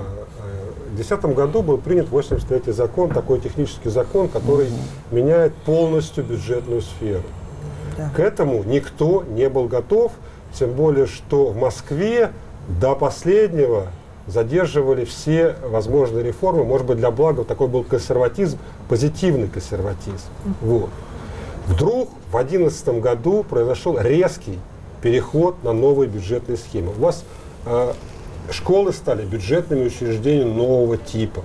в две тысячи десятом году был принят восемьдесят третий закон, такой технический закон, который mm-hmm. меняет полностью бюджетную сферу. Да. К этому никто не был готов, тем более, что в Москве до последнего задерживали все возможные реформы, может быть, для блага, такой был консерватизм, позитивный консерватизм. Вот. Вдруг в две тысячи одиннадцатом году произошел резкий переход на новые бюджетные схемы. У вас э, школы стали бюджетными учреждениями нового типа.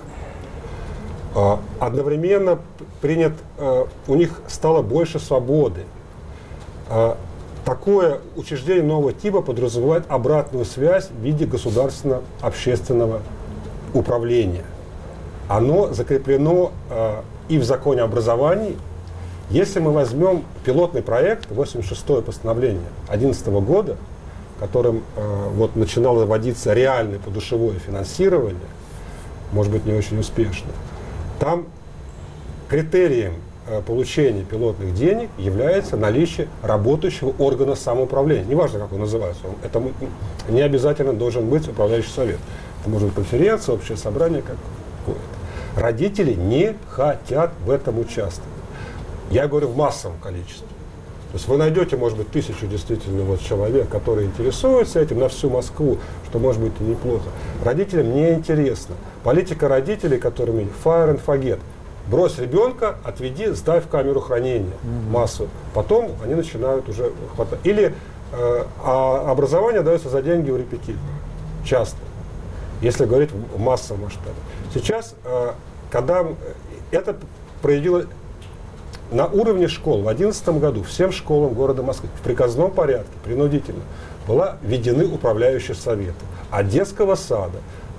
Э, одновременно принят, э, у них стало больше свободы. Э, Такое учреждение нового типа подразумевает обратную связь в виде государственно-общественного управления. Оно закреплено э, и в законе об образовании. Если мы возьмем пилотный проект, восемьдесят шестое постановление две тысячи одиннадцатого года, которым э, вот начинало вводиться реальное подушевое финансирование, может быть, не очень успешно, там критерием получения пилотных денег является наличие работающего органа самоуправления. Неважно, как он называется. Он, это не обязательно должен быть управляющий совет. Это может быть конференция, общее собрание какое-то. Родители не хотят в этом участвовать. Я говорю в массовом количестве. То есть вы найдете, может быть, тысячу действительно вот человек, которые интересуются этим на всю Москву, что может быть и неплохо. Родителям не интересно. Политика родителей, которыми fire and forget. Брось ребенка, отведи, сдай в камеру хранения mm-hmm. массу. Потом они начинают уже хватать. Или э, а образование дается за деньги у репетиторов. Часто. Если говорить в массовом масштабе. Сейчас, э, когда это проявило на уровне школ, в две тысячи одиннадцатом году всем школам города Москвы в приказном порядке, принудительно, была введены управляющие советы. А детского сада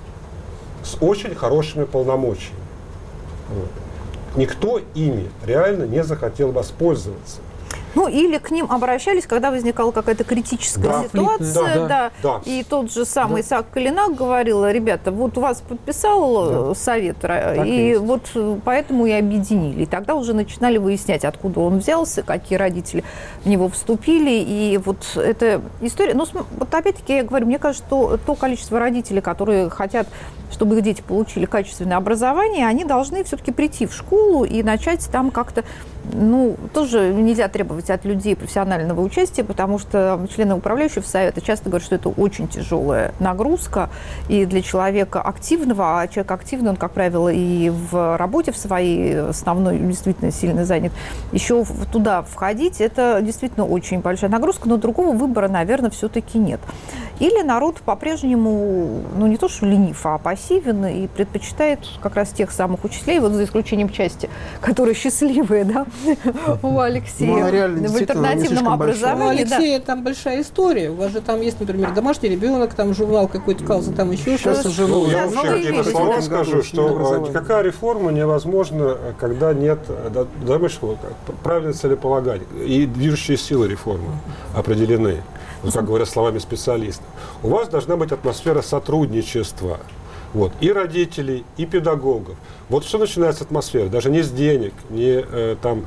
с очень хорошими полномочиями. Вот. Никто ими реально не захотел воспользоваться. Ну, или к ним обращались, когда возникала какая-то критическая Да. ситуация, Да, да, да. и тот же самый Исаак Калинак говорил: ребята, вот вас подписал Да. совет, Так и и есть. вот поэтому и объединили. И тогда уже начинали выяснять, откуда он взялся, какие родители в него вступили, и вот эта история. Ну, см- вот опять-таки я говорю, мне кажется, что то количество родителей, которые хотят, чтобы их дети получили качественное образование, они должны все-таки прийти в школу и начать там как-то, ну, тоже нельзя требовать от людей профессионального участия, потому что члены управляющего совета часто говорят, что это очень тяжелая нагрузка и для человека активного, а человек активный, он, как правило, и в работе в своей основной действительно сильно занят. Еще в- туда входить, это действительно очень большая нагрузка, но другого выбора, наверное, все-таки нет. Или народ по-прежнему, ну, не то что ленив, а пассивен и предпочитает как раз тех самых учителей, вот за исключением части, которые счастливые, да, у Алексея, Ну, она реально в действительно не альтернативном слишком большая. Ну, образовании. да. Алексея, там большая история. У вас же там есть, например, домашний ребенок, там журнал какой-то кался, там еще Сейчас что-то. уже Ну, я Сейчас вообще новые какие-то вещи. слова В этом скажу, году что образование. э, никакая реформа невозможна, э, когда нет э, да, домашнего, как правильное целеполагание. И движущие силы реформы определены, вот как говорят словами специалистов. У вас должна быть атмосфера сотрудничества. Вот, и родителей, и педагогов. Вот что начинается атмосфера, даже не с денег, не э, там,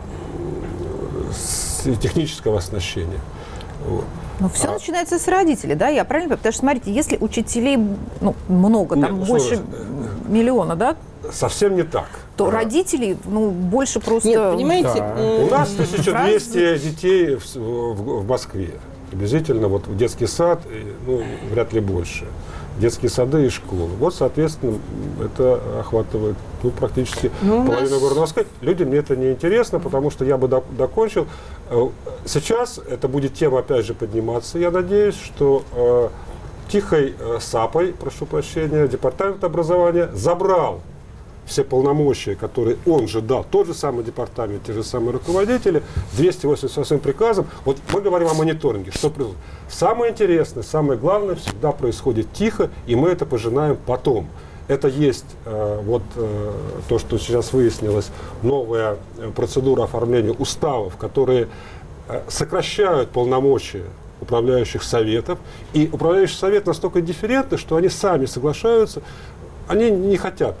с технического оснащения. Вот. Но все А- начинается с родителей, да, я правильно понимаю? Потому что, смотрите, если учителей, ну, много, Нет, там ну, больше что вы, миллиона, да, Совсем не так. то А, родителей, ну, больше просто... Нет, понимаете, Да. м, У нас тысяча двести детей в, в- в Москве. Приблизительно вот в детский сад, и, ну, вряд ли больше. Детские сады и школы. Вот, соответственно, это охватывает ну, практически Ну, у половину нас- города Москвы. Людям мне это не интересно, потому что я бы до- докончил. Э, Сейчас это будет тема, опять же, подниматься. Я надеюсь, что э, тихой э, сапой, прошу прощения, департамент образования забрал все полномочия, которые он же дал, тот же самый департамент, те же самые руководители, двести восемьдесят восьмым приказом. Вот мы говорим о мониторинге. Что происходит? Самое интересное, самое главное всегда происходит тихо, и мы это пожинаем потом. Это есть э, вот э, то, что сейчас выяснилось, новая э, процедура оформления уставов, которые э, сокращают полномочия управляющих советов. И управляющий совет настолько дифферентный, что они сами соглашаются, они не хотят.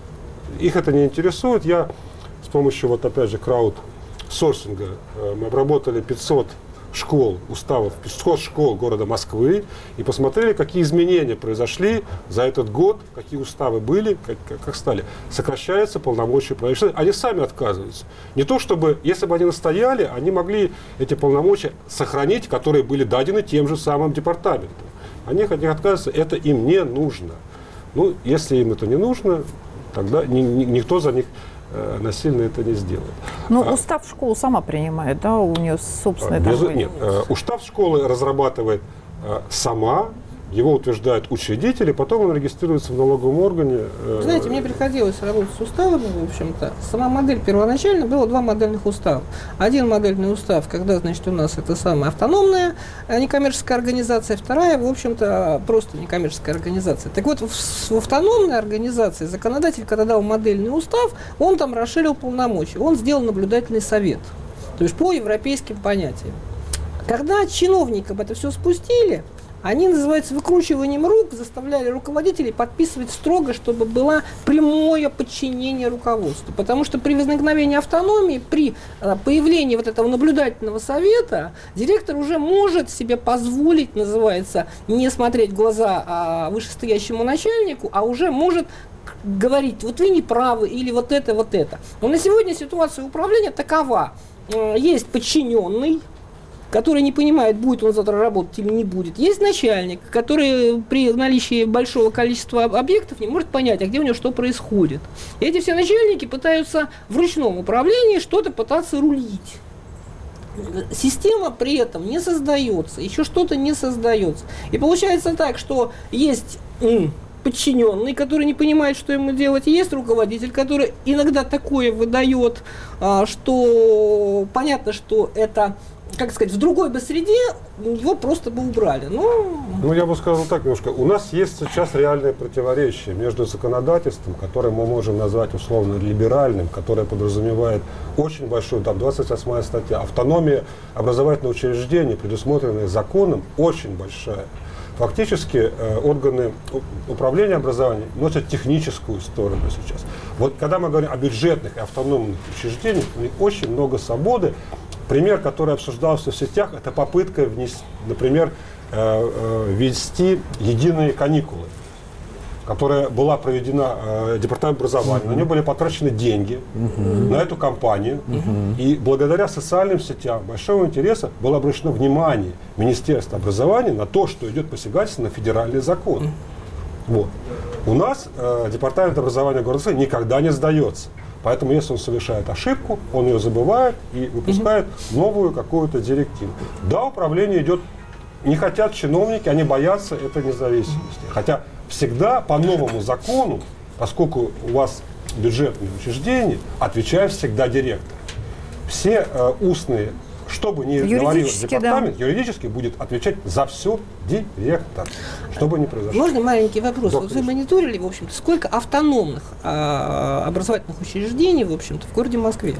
Их это не интересует. Я с помощью, вот опять же, краудсорсинга, э, мы обработали пятьсот школ, уставов, пятьсот школ города Москвы и посмотрели, какие изменения произошли за этот год, какие уставы были, как, как- как стали. Сокращаются полномочия управляющих. Они сами отказываются. Не то чтобы, если бы они настояли, они могли эти полномочия сохранить, которые были дадены тем же самым департаментом. Они от них отказываются, это им не нужно. Ну, если им это не нужно, тогда ни- ни- никто за них э, насильно это не сделает. Ну, А- устав школы сама принимает, да, у нее собственное Без- такое. Нет, э, устав школы разрабатывает э, сама, его утверждают учредители, потом он регистрируется в налоговом органе. э, Знаете, мне приходилось работать с уставами, в общем-то. Сама модель первоначально было два модельных устава. Один модельный устав, когда, значит, у нас это самая автономная а, некоммерческая организация, вторая, в общем-то, просто некоммерческая организация. Так вот, в, с- в автономной организации законодатель, когда дал модельный устав, он там расширил полномочия, он сделал наблюдательный совет, то есть по европейским понятиям. Когда чиновникам это все спустили, они, называется, выкручиванием рук заставляли руководителей подписывать строго, чтобы было прямое подчинение руководству. Потому что при возникновении автономии, при э, появлении вот этого наблюдательного совета, директор уже может себе позволить, называется, не смотреть в глаза а, вышестоящему начальнику, а уже может говорить, вот вы не правы, или вот это, вот это. Но на сегодня ситуация управления такова. Э, Есть подчиненный, который не понимает, будет он завтра работать или не будет. Есть начальник, который при наличии большого количества об- объектов не может понять, а где у него что происходит. И эти все начальники пытаются в ручном управлении что-то пытаться рулить. Система при этом не создается, еще что-то не создается. И получается так, что есть м, подчиненный, который не понимает, что ему делать, и есть руководитель, который иногда такое выдает, а, что понятно, что это как сказать, в другой бы среде его просто бы убрали. Ну, ну, я бы сказал так немножко. У нас есть сейчас реальное противоречие между законодательством, которое мы можем назвать условно либеральным, которое подразумевает очень большую, там, двадцать восьмая статья, автономия образовательного учреждения, предусмотренная законом, очень большая. Фактически э, органы управления образованием носят техническую сторону сейчас. Вот когда мы говорим о бюджетных и автономных учреждениях, у них очень много свободы. Пример, который обсуждался в сетях, это попытка внести, например, э, э, ввести единые каникулы, которая была проведена э, Департаментом образования. Mm-hmm. На нее были потрачены деньги mm-hmm. на эту кампанию. Mm-hmm. И благодаря социальным сетям, большого интереса, было обращено внимание Министерства образования на то, что идет посягательство на федеральный закон. Mm-hmm. Вот. У нас э, Департамент образования города Москвы никогда не сдается. Поэтому, если он совершает ошибку, он ее забывает и выпускает mm-hmm. новую какую-то директиву. Да, управление идет, не хотят чиновники, они боятся этой независимости. Хотя всегда по новому закону, поскольку у вас бюджетные учреждения, отвечает всегда директор. Все э, устные, что бы ни говорил департамент, да. юридически будет отвечать за все директор, что бы ни произошло. Можно маленький вопрос? Да, вот вы мониторили, в общем-то, сколько автономных а, образовательных учреждений, в общем-то, в городе Москве?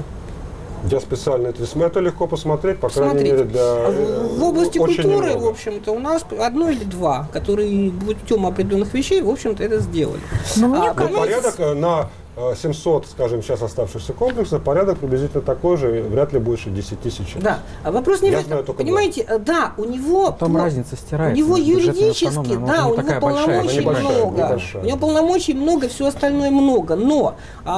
Я специально это смотрю, это легко посмотреть, по крайней Смотрите, мере, для в области культуры, немного. в общем-то, у нас одно или два, которые путем определенных вещей, в общем-то, это сделали. Но мне а, кажется... порядок на семьсот, скажем, сейчас оставшихся комплексов, порядок приблизительно такой же, вряд ли больше десять тысяч. Да, а вопрос не Я в этом. знаю только Понимаете, два. Да, у него... Там ну, разница стирается. У него юридически, да, у него полномочий много. Небольшая. У него полномочий много, все остальное много. Но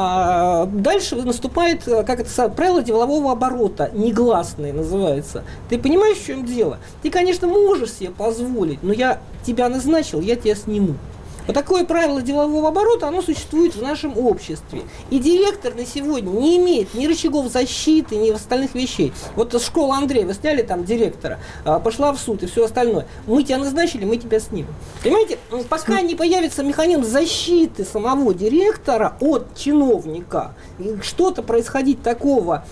а, дальше наступает, как это правило делового оборота, негласное называется. Ты понимаешь, в чем дело? Ты, конечно, можешь себе позволить, но я тебя назначил, я тебя сниму. Вот такое правило делового оборота, оно существует в нашем обществе. И директор на сегодня не имеет ни рычагов защиты, ни остальных вещей. Вот школа Андрея, вы сняли там директора, пошла в суд и все остальное. Мы тебя назначили, мы тебя снимем. Понимаете, пока не появится механизм защиты самого директора от чиновника, что-то происходить такого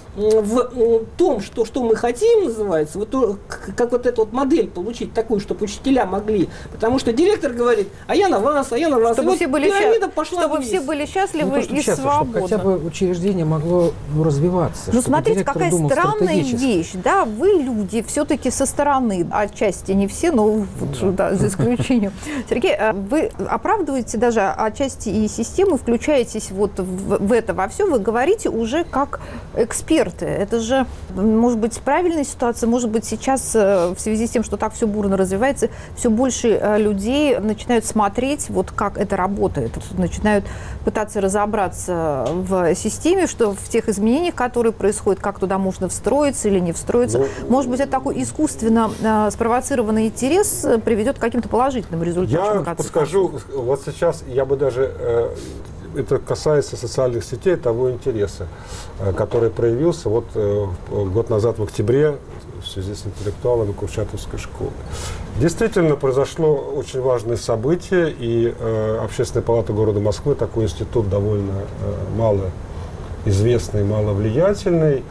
в том, что, что мы хотим, называется, вот то, как вот эту вот модель получить такую, чтобы учителя могли. Потому что директор говорит, а я на вас, а я на вас. Чтобы, вот все, были счаст... пошла чтобы вниз. все были счастливы ну, и сейчас, свободны. Чтобы хотя бы учреждение могло ну, развиваться. Ну, смотрите, какая странная вещь. Да, вы люди все-таки со стороны, отчасти не все, но вот, да, за исключением. Сергей, вы оправдываете даже отчасти и систему, включаетесь вот в, в это во все, вы говорите уже как эксперты. Это же, может быть, правильная ситуация, может быть, сейчас в связи с тем, что так все бурно развивается, все больше людей начинают смотреть, вот как это работает, начинают пытаться разобраться в системе, что в тех изменениях, которые происходят, как туда можно встроиться или не встроиться. Ну, может быть, это такой искусственно э, спровоцированный интерес приведет к каким-то положительным результатам. Я подскажу, вот сейчас я бы даже, э, это касается социальных сетей, того интереса, э, который проявился вот э, год назад в октябре в связи с интеллектуалами Курчатовской школы. Действительно, произошло очень важное событие, и э, Общественная палата города Москвы, такой институт довольно э, мало известный, мало влиятельный,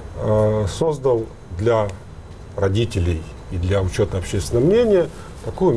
э, создал для родителей и для учета общественного мнения такую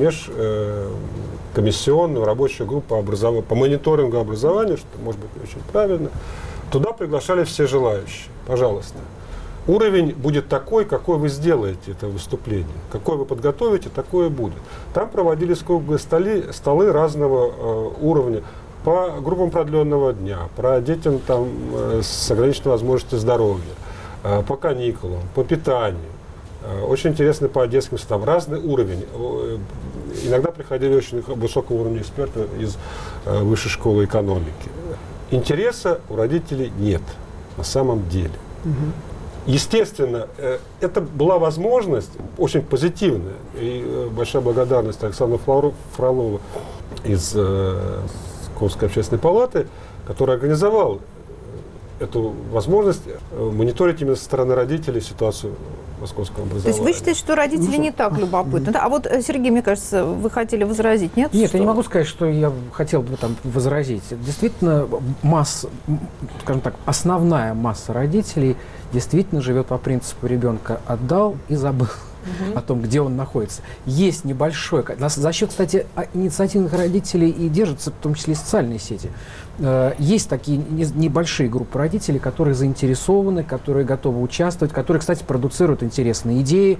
межкомиссионную рабочую группу по, образов... по мониторингу образования, что может быть не очень правильно. Туда приглашали все желающие. Пожалуйста. Уровень будет такой, какой вы сделаете это выступление. Какой вы подготовите, такое будет. Там проводились круглые столы, столы разного э, уровня по группам продленного дня, про детям там, э, с ограниченной возможностью здоровья, э, по каникулам, по питанию. Э, очень интересно по детским столам. Разный уровень. Э, иногда приходили очень высокого уровня эксперты из э, высшей школы экономики. Интереса у родителей нет на самом деле. Угу. Естественно, это была возможность очень позитивная, и большая благодарность Александру Фролову из Комской общественной палаты, который организовал эту возможность мониторить именно со стороны родителей ситуацию московского образования. То есть вы считаете, что родители ну, не так любопытны? Да? А вот, Сергей, мне кажется, вы хотели возразить, нет? Нет, что? я не могу сказать, что я хотел бы там возразить. Действительно, масса, скажем так, основная масса родителей действительно живет по принципу ребенка отдал и забыл о том, где он находится. Есть небольшое... За счет, кстати, инициативных родителей и держатся, в том числе, и социальные сети. Есть такие небольшие группы родителей, которые заинтересованы, которые готовы участвовать, которые, кстати, продуцируют интересные идеи,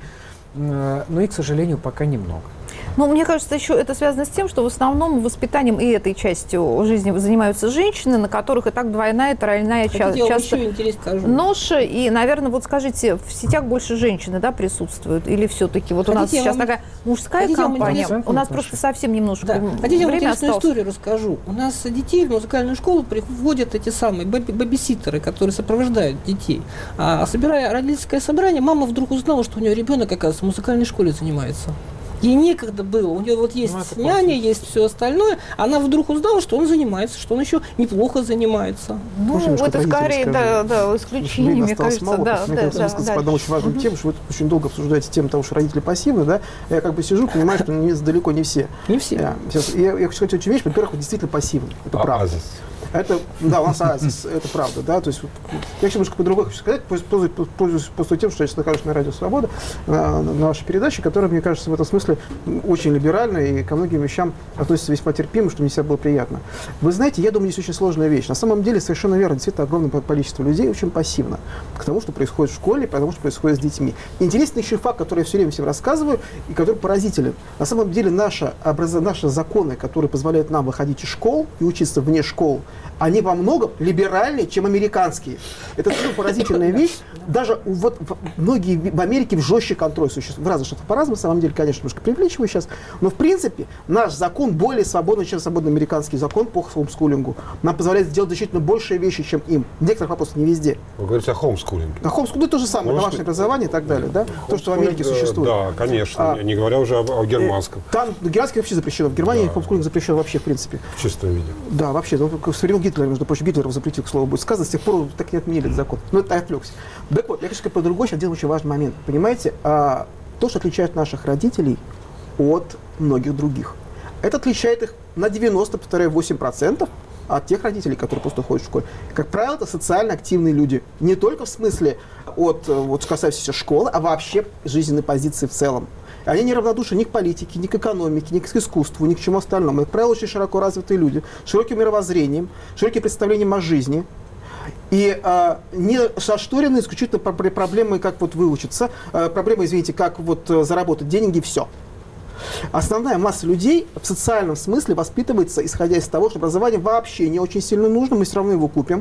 но их, к сожалению, пока немного. Ну, мне кажется, еще это связано с тем, что в основном воспитанием и этой частью жизни занимаются женщины, на которых и так двойная, тройная ча- часто ноша. И, наверное, вот скажите, в сетях больше женщины, да, присутствуют? Или все-таки вот Хотите, у нас сейчас вам... такая мужская Хотите, компания? У нас просто совсем немножко да. Хотите, я вам интересную осталось. историю расскажу. У нас детей в музыкальную школу приводят эти самые бэби- бэбиситеры, которые сопровождают детей. А собирая родительское собрание, мама вдруг узнала, что у нее ребенок, оказывается, в музыкальной школе занимается. Ей некогда было. У нее вот есть ну, няня, есть все остальное. Она вдруг узнала, что он занимается, что он еще неплохо занимается. Ну, это скорее, да, да, исключение, мне кажется. Мало, да, мне да, кажется, да, сказать да, по одной очень важной угу. теме, что вы очень долго обсуждаете тему того, что родители пассивны, да. Я как бы сижу, понимаю, что не, далеко не все. Не все. Я, сейчас, я, я хочу сказать очень вещь. Во-первых, вы действительно пассивны. Это а, правда. Азис. Это, да, у нас оазис, это правда, да, то есть я еще немножко по-другому хочу сказать, пользуясь, пользуясь, пользуясь тем, что я сейчас нахожусь на Радио Свобода, на, на вашей передаче, которая, мне кажется, в этом смысле очень либеральна и ко многим вещам относится весьма терпимо, что мне всегда было приятно. Вы знаете, я думаю, здесь очень сложная вещь. На самом деле, совершенно верно, действительно, огромное количество людей очень пассивно к тому, что происходит в школе, к тому, что происходит с детьми. Интересный еще факт, который я все время всем рассказываю, и который поразителен. На самом деле, наши, образ... наши законы, которые позволяют нам выходить из школ и учиться вне школ, они во многом либеральнее, чем американские. Это совершенно поразительная вещь. Даже вот в, многие в Америке жестче контроль существует. В разных штатах по-разному, на самом деле, конечно, немножко преувеличиваю сейчас. Но, в принципе, наш закон более свободный, чем свободный американский закон по хоумскулингу. Нам позволяет сделать значительно большие вещи, чем им. В некоторых вопросах не везде. Вы говорите о хоумскулинге. А хоумскулинг то же самое, Может, домашнее образование и так далее. Да? То, что в Америке существует. Да, конечно. А, не говоря уже о, о германском. Там германский вообще запрещено. В Германии да. хоумскулинг запрещен вообще, в принципе. В чистом виде. Да, вообще. В времен Гитлера, между прочим, Гитлер запретил, к слову, будет сказано, с тех пор так не отменили этот закон. Но это отвлекся. Так вот, я хочу сказать про другой, сейчас делаю очень важный момент. Понимаете, а, то, что отличает наших родителей от многих других, это отличает их на девяносто восемь процентов от тех родителей, которые просто ходят в школу. Как правило, это социально активные люди. Не только в смысле от, вот, касающейся школы, а вообще жизненной позиции в целом. Они не равнодушны ни к политике, ни к экономике, ни к искусству, ни к чему остальному. Это, как правило, очень широко развитые люди, с широким мировоззрением, широким представлением о жизни. И э, не зашторены исключительно проблемы, как вот выучиться, э, проблемы, извините, как вот э, заработать деньги и все. Основная масса людей в социальном смысле воспитывается, исходя из того, что образование вообще не очень сильно нужно, мы все равно его купим.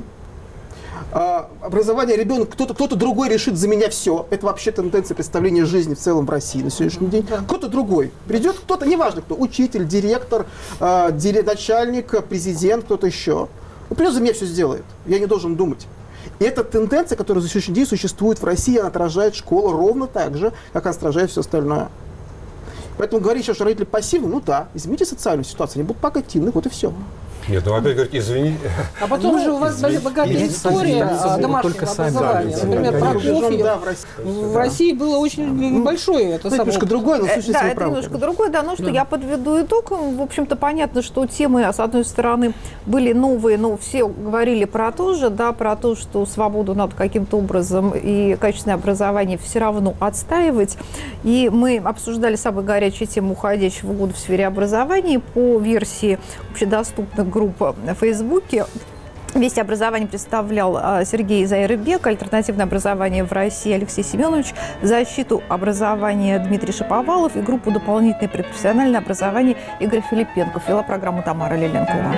А, образование ребенок, кто-то, кто-то другой решит за меня все. Это вообще тенденция представления жизни в целом в России на сегодняшний день. Кто-то другой придет, кто-то, неважно кто, учитель, директор, э, начальник, президент, кто-то еще. Он придет за меня все сделает. Я не должен думать. И эта тенденция, которая за сегодняшний день существует в России, она отражает школу ровно так же, как она отражает все остальное. Поэтому говорить, что родители пассивны, ну да, измените социальную ситуацию, они будут пока активны, вот и все. Нет, ну опять говорить, извини. А потом ну, же у вас извини, богатая извини, история извини, домашнего образования. Сами, Например, да, Прокофьев. Да, в России, в России было очень ну, большое. Это, это немножко другое, но в сущности Да, это правда. немножко другое, да, ну что да. я подведу итог. В общем-то, понятно, что темы, с одной стороны, были новые, но все говорили про то же, да, про то, что свободу надо каким-то образом и качественное образование все равно отстаивать. И мы обсуждали самые горячие темы уходящего года в сфере образования по версии общедоступных групп Facebook. В Фейсбуке. Вести образование представлял Сергей Зайрыбек, альтернативное образование в России Алексей Семенович, защиту образования Дмитрий Шаповалов и группу дополнительное предпрофессиональное образование Игорь Филипенков. Вела программу Тамара Лиленкова.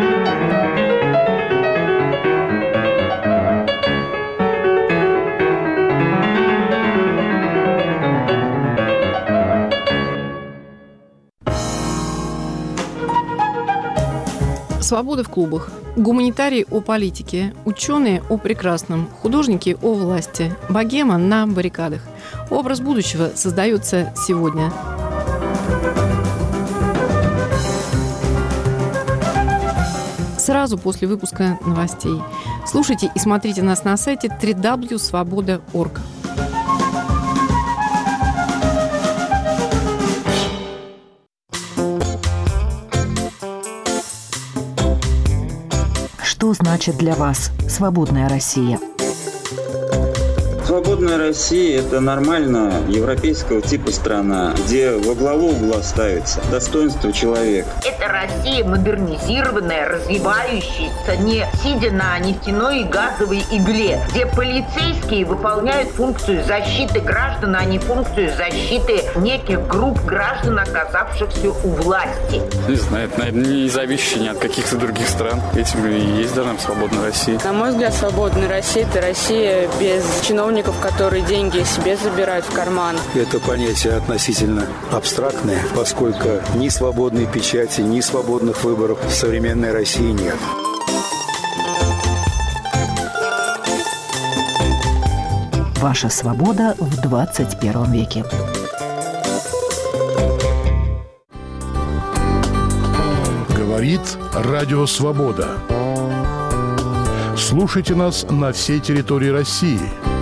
Свобода в клубах. Гуманитарии о политике, ученые о прекрасном, художники о власти, богема на баррикадах. Образ будущего создается сегодня. Сразу после выпуска новостей. Слушайте и смотрите нас на сайте дабл ю дабл ю дабл ю точка свобода точка орг. Что значит для вас «Свободная Россия»? Свободная Россия – это нормально европейского типа страна, где во главу угла ставится достоинство человека. Это Россия модернизированная, развивающаяся, не сидя на нефтяной и газовой игле, где полицейские выполняют функцию защиты граждан, а не функцию защиты неких групп граждан, оказавшихся у власти. Не знаю, это, наверное, не зависящее ни от каких-то других стран. Этим и есть должна быть свободная Россия. На мой взгляд, свободная Россия – это Россия без чиновников, которые деньги себе забирают в карман. Это понятие относительно абстрактное, поскольку ни свободной печати, ни свободных выборов в современной России нет. Ваша свобода в двадцать первом веке. Говорит Радио Свобода. Слушайте нас на всей территории России.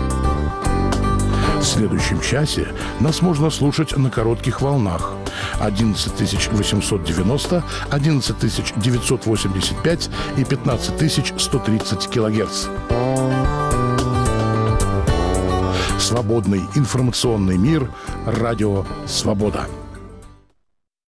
В следующем часе нас можно слушать на коротких волнах одиннадцать тысяч восемьсот девяносто, одиннадцать тысяч девятьсот восемьдесят пять и пятнадцать тысяч сто тридцать килогерц. Свободный информационный мир. Радио Свобода.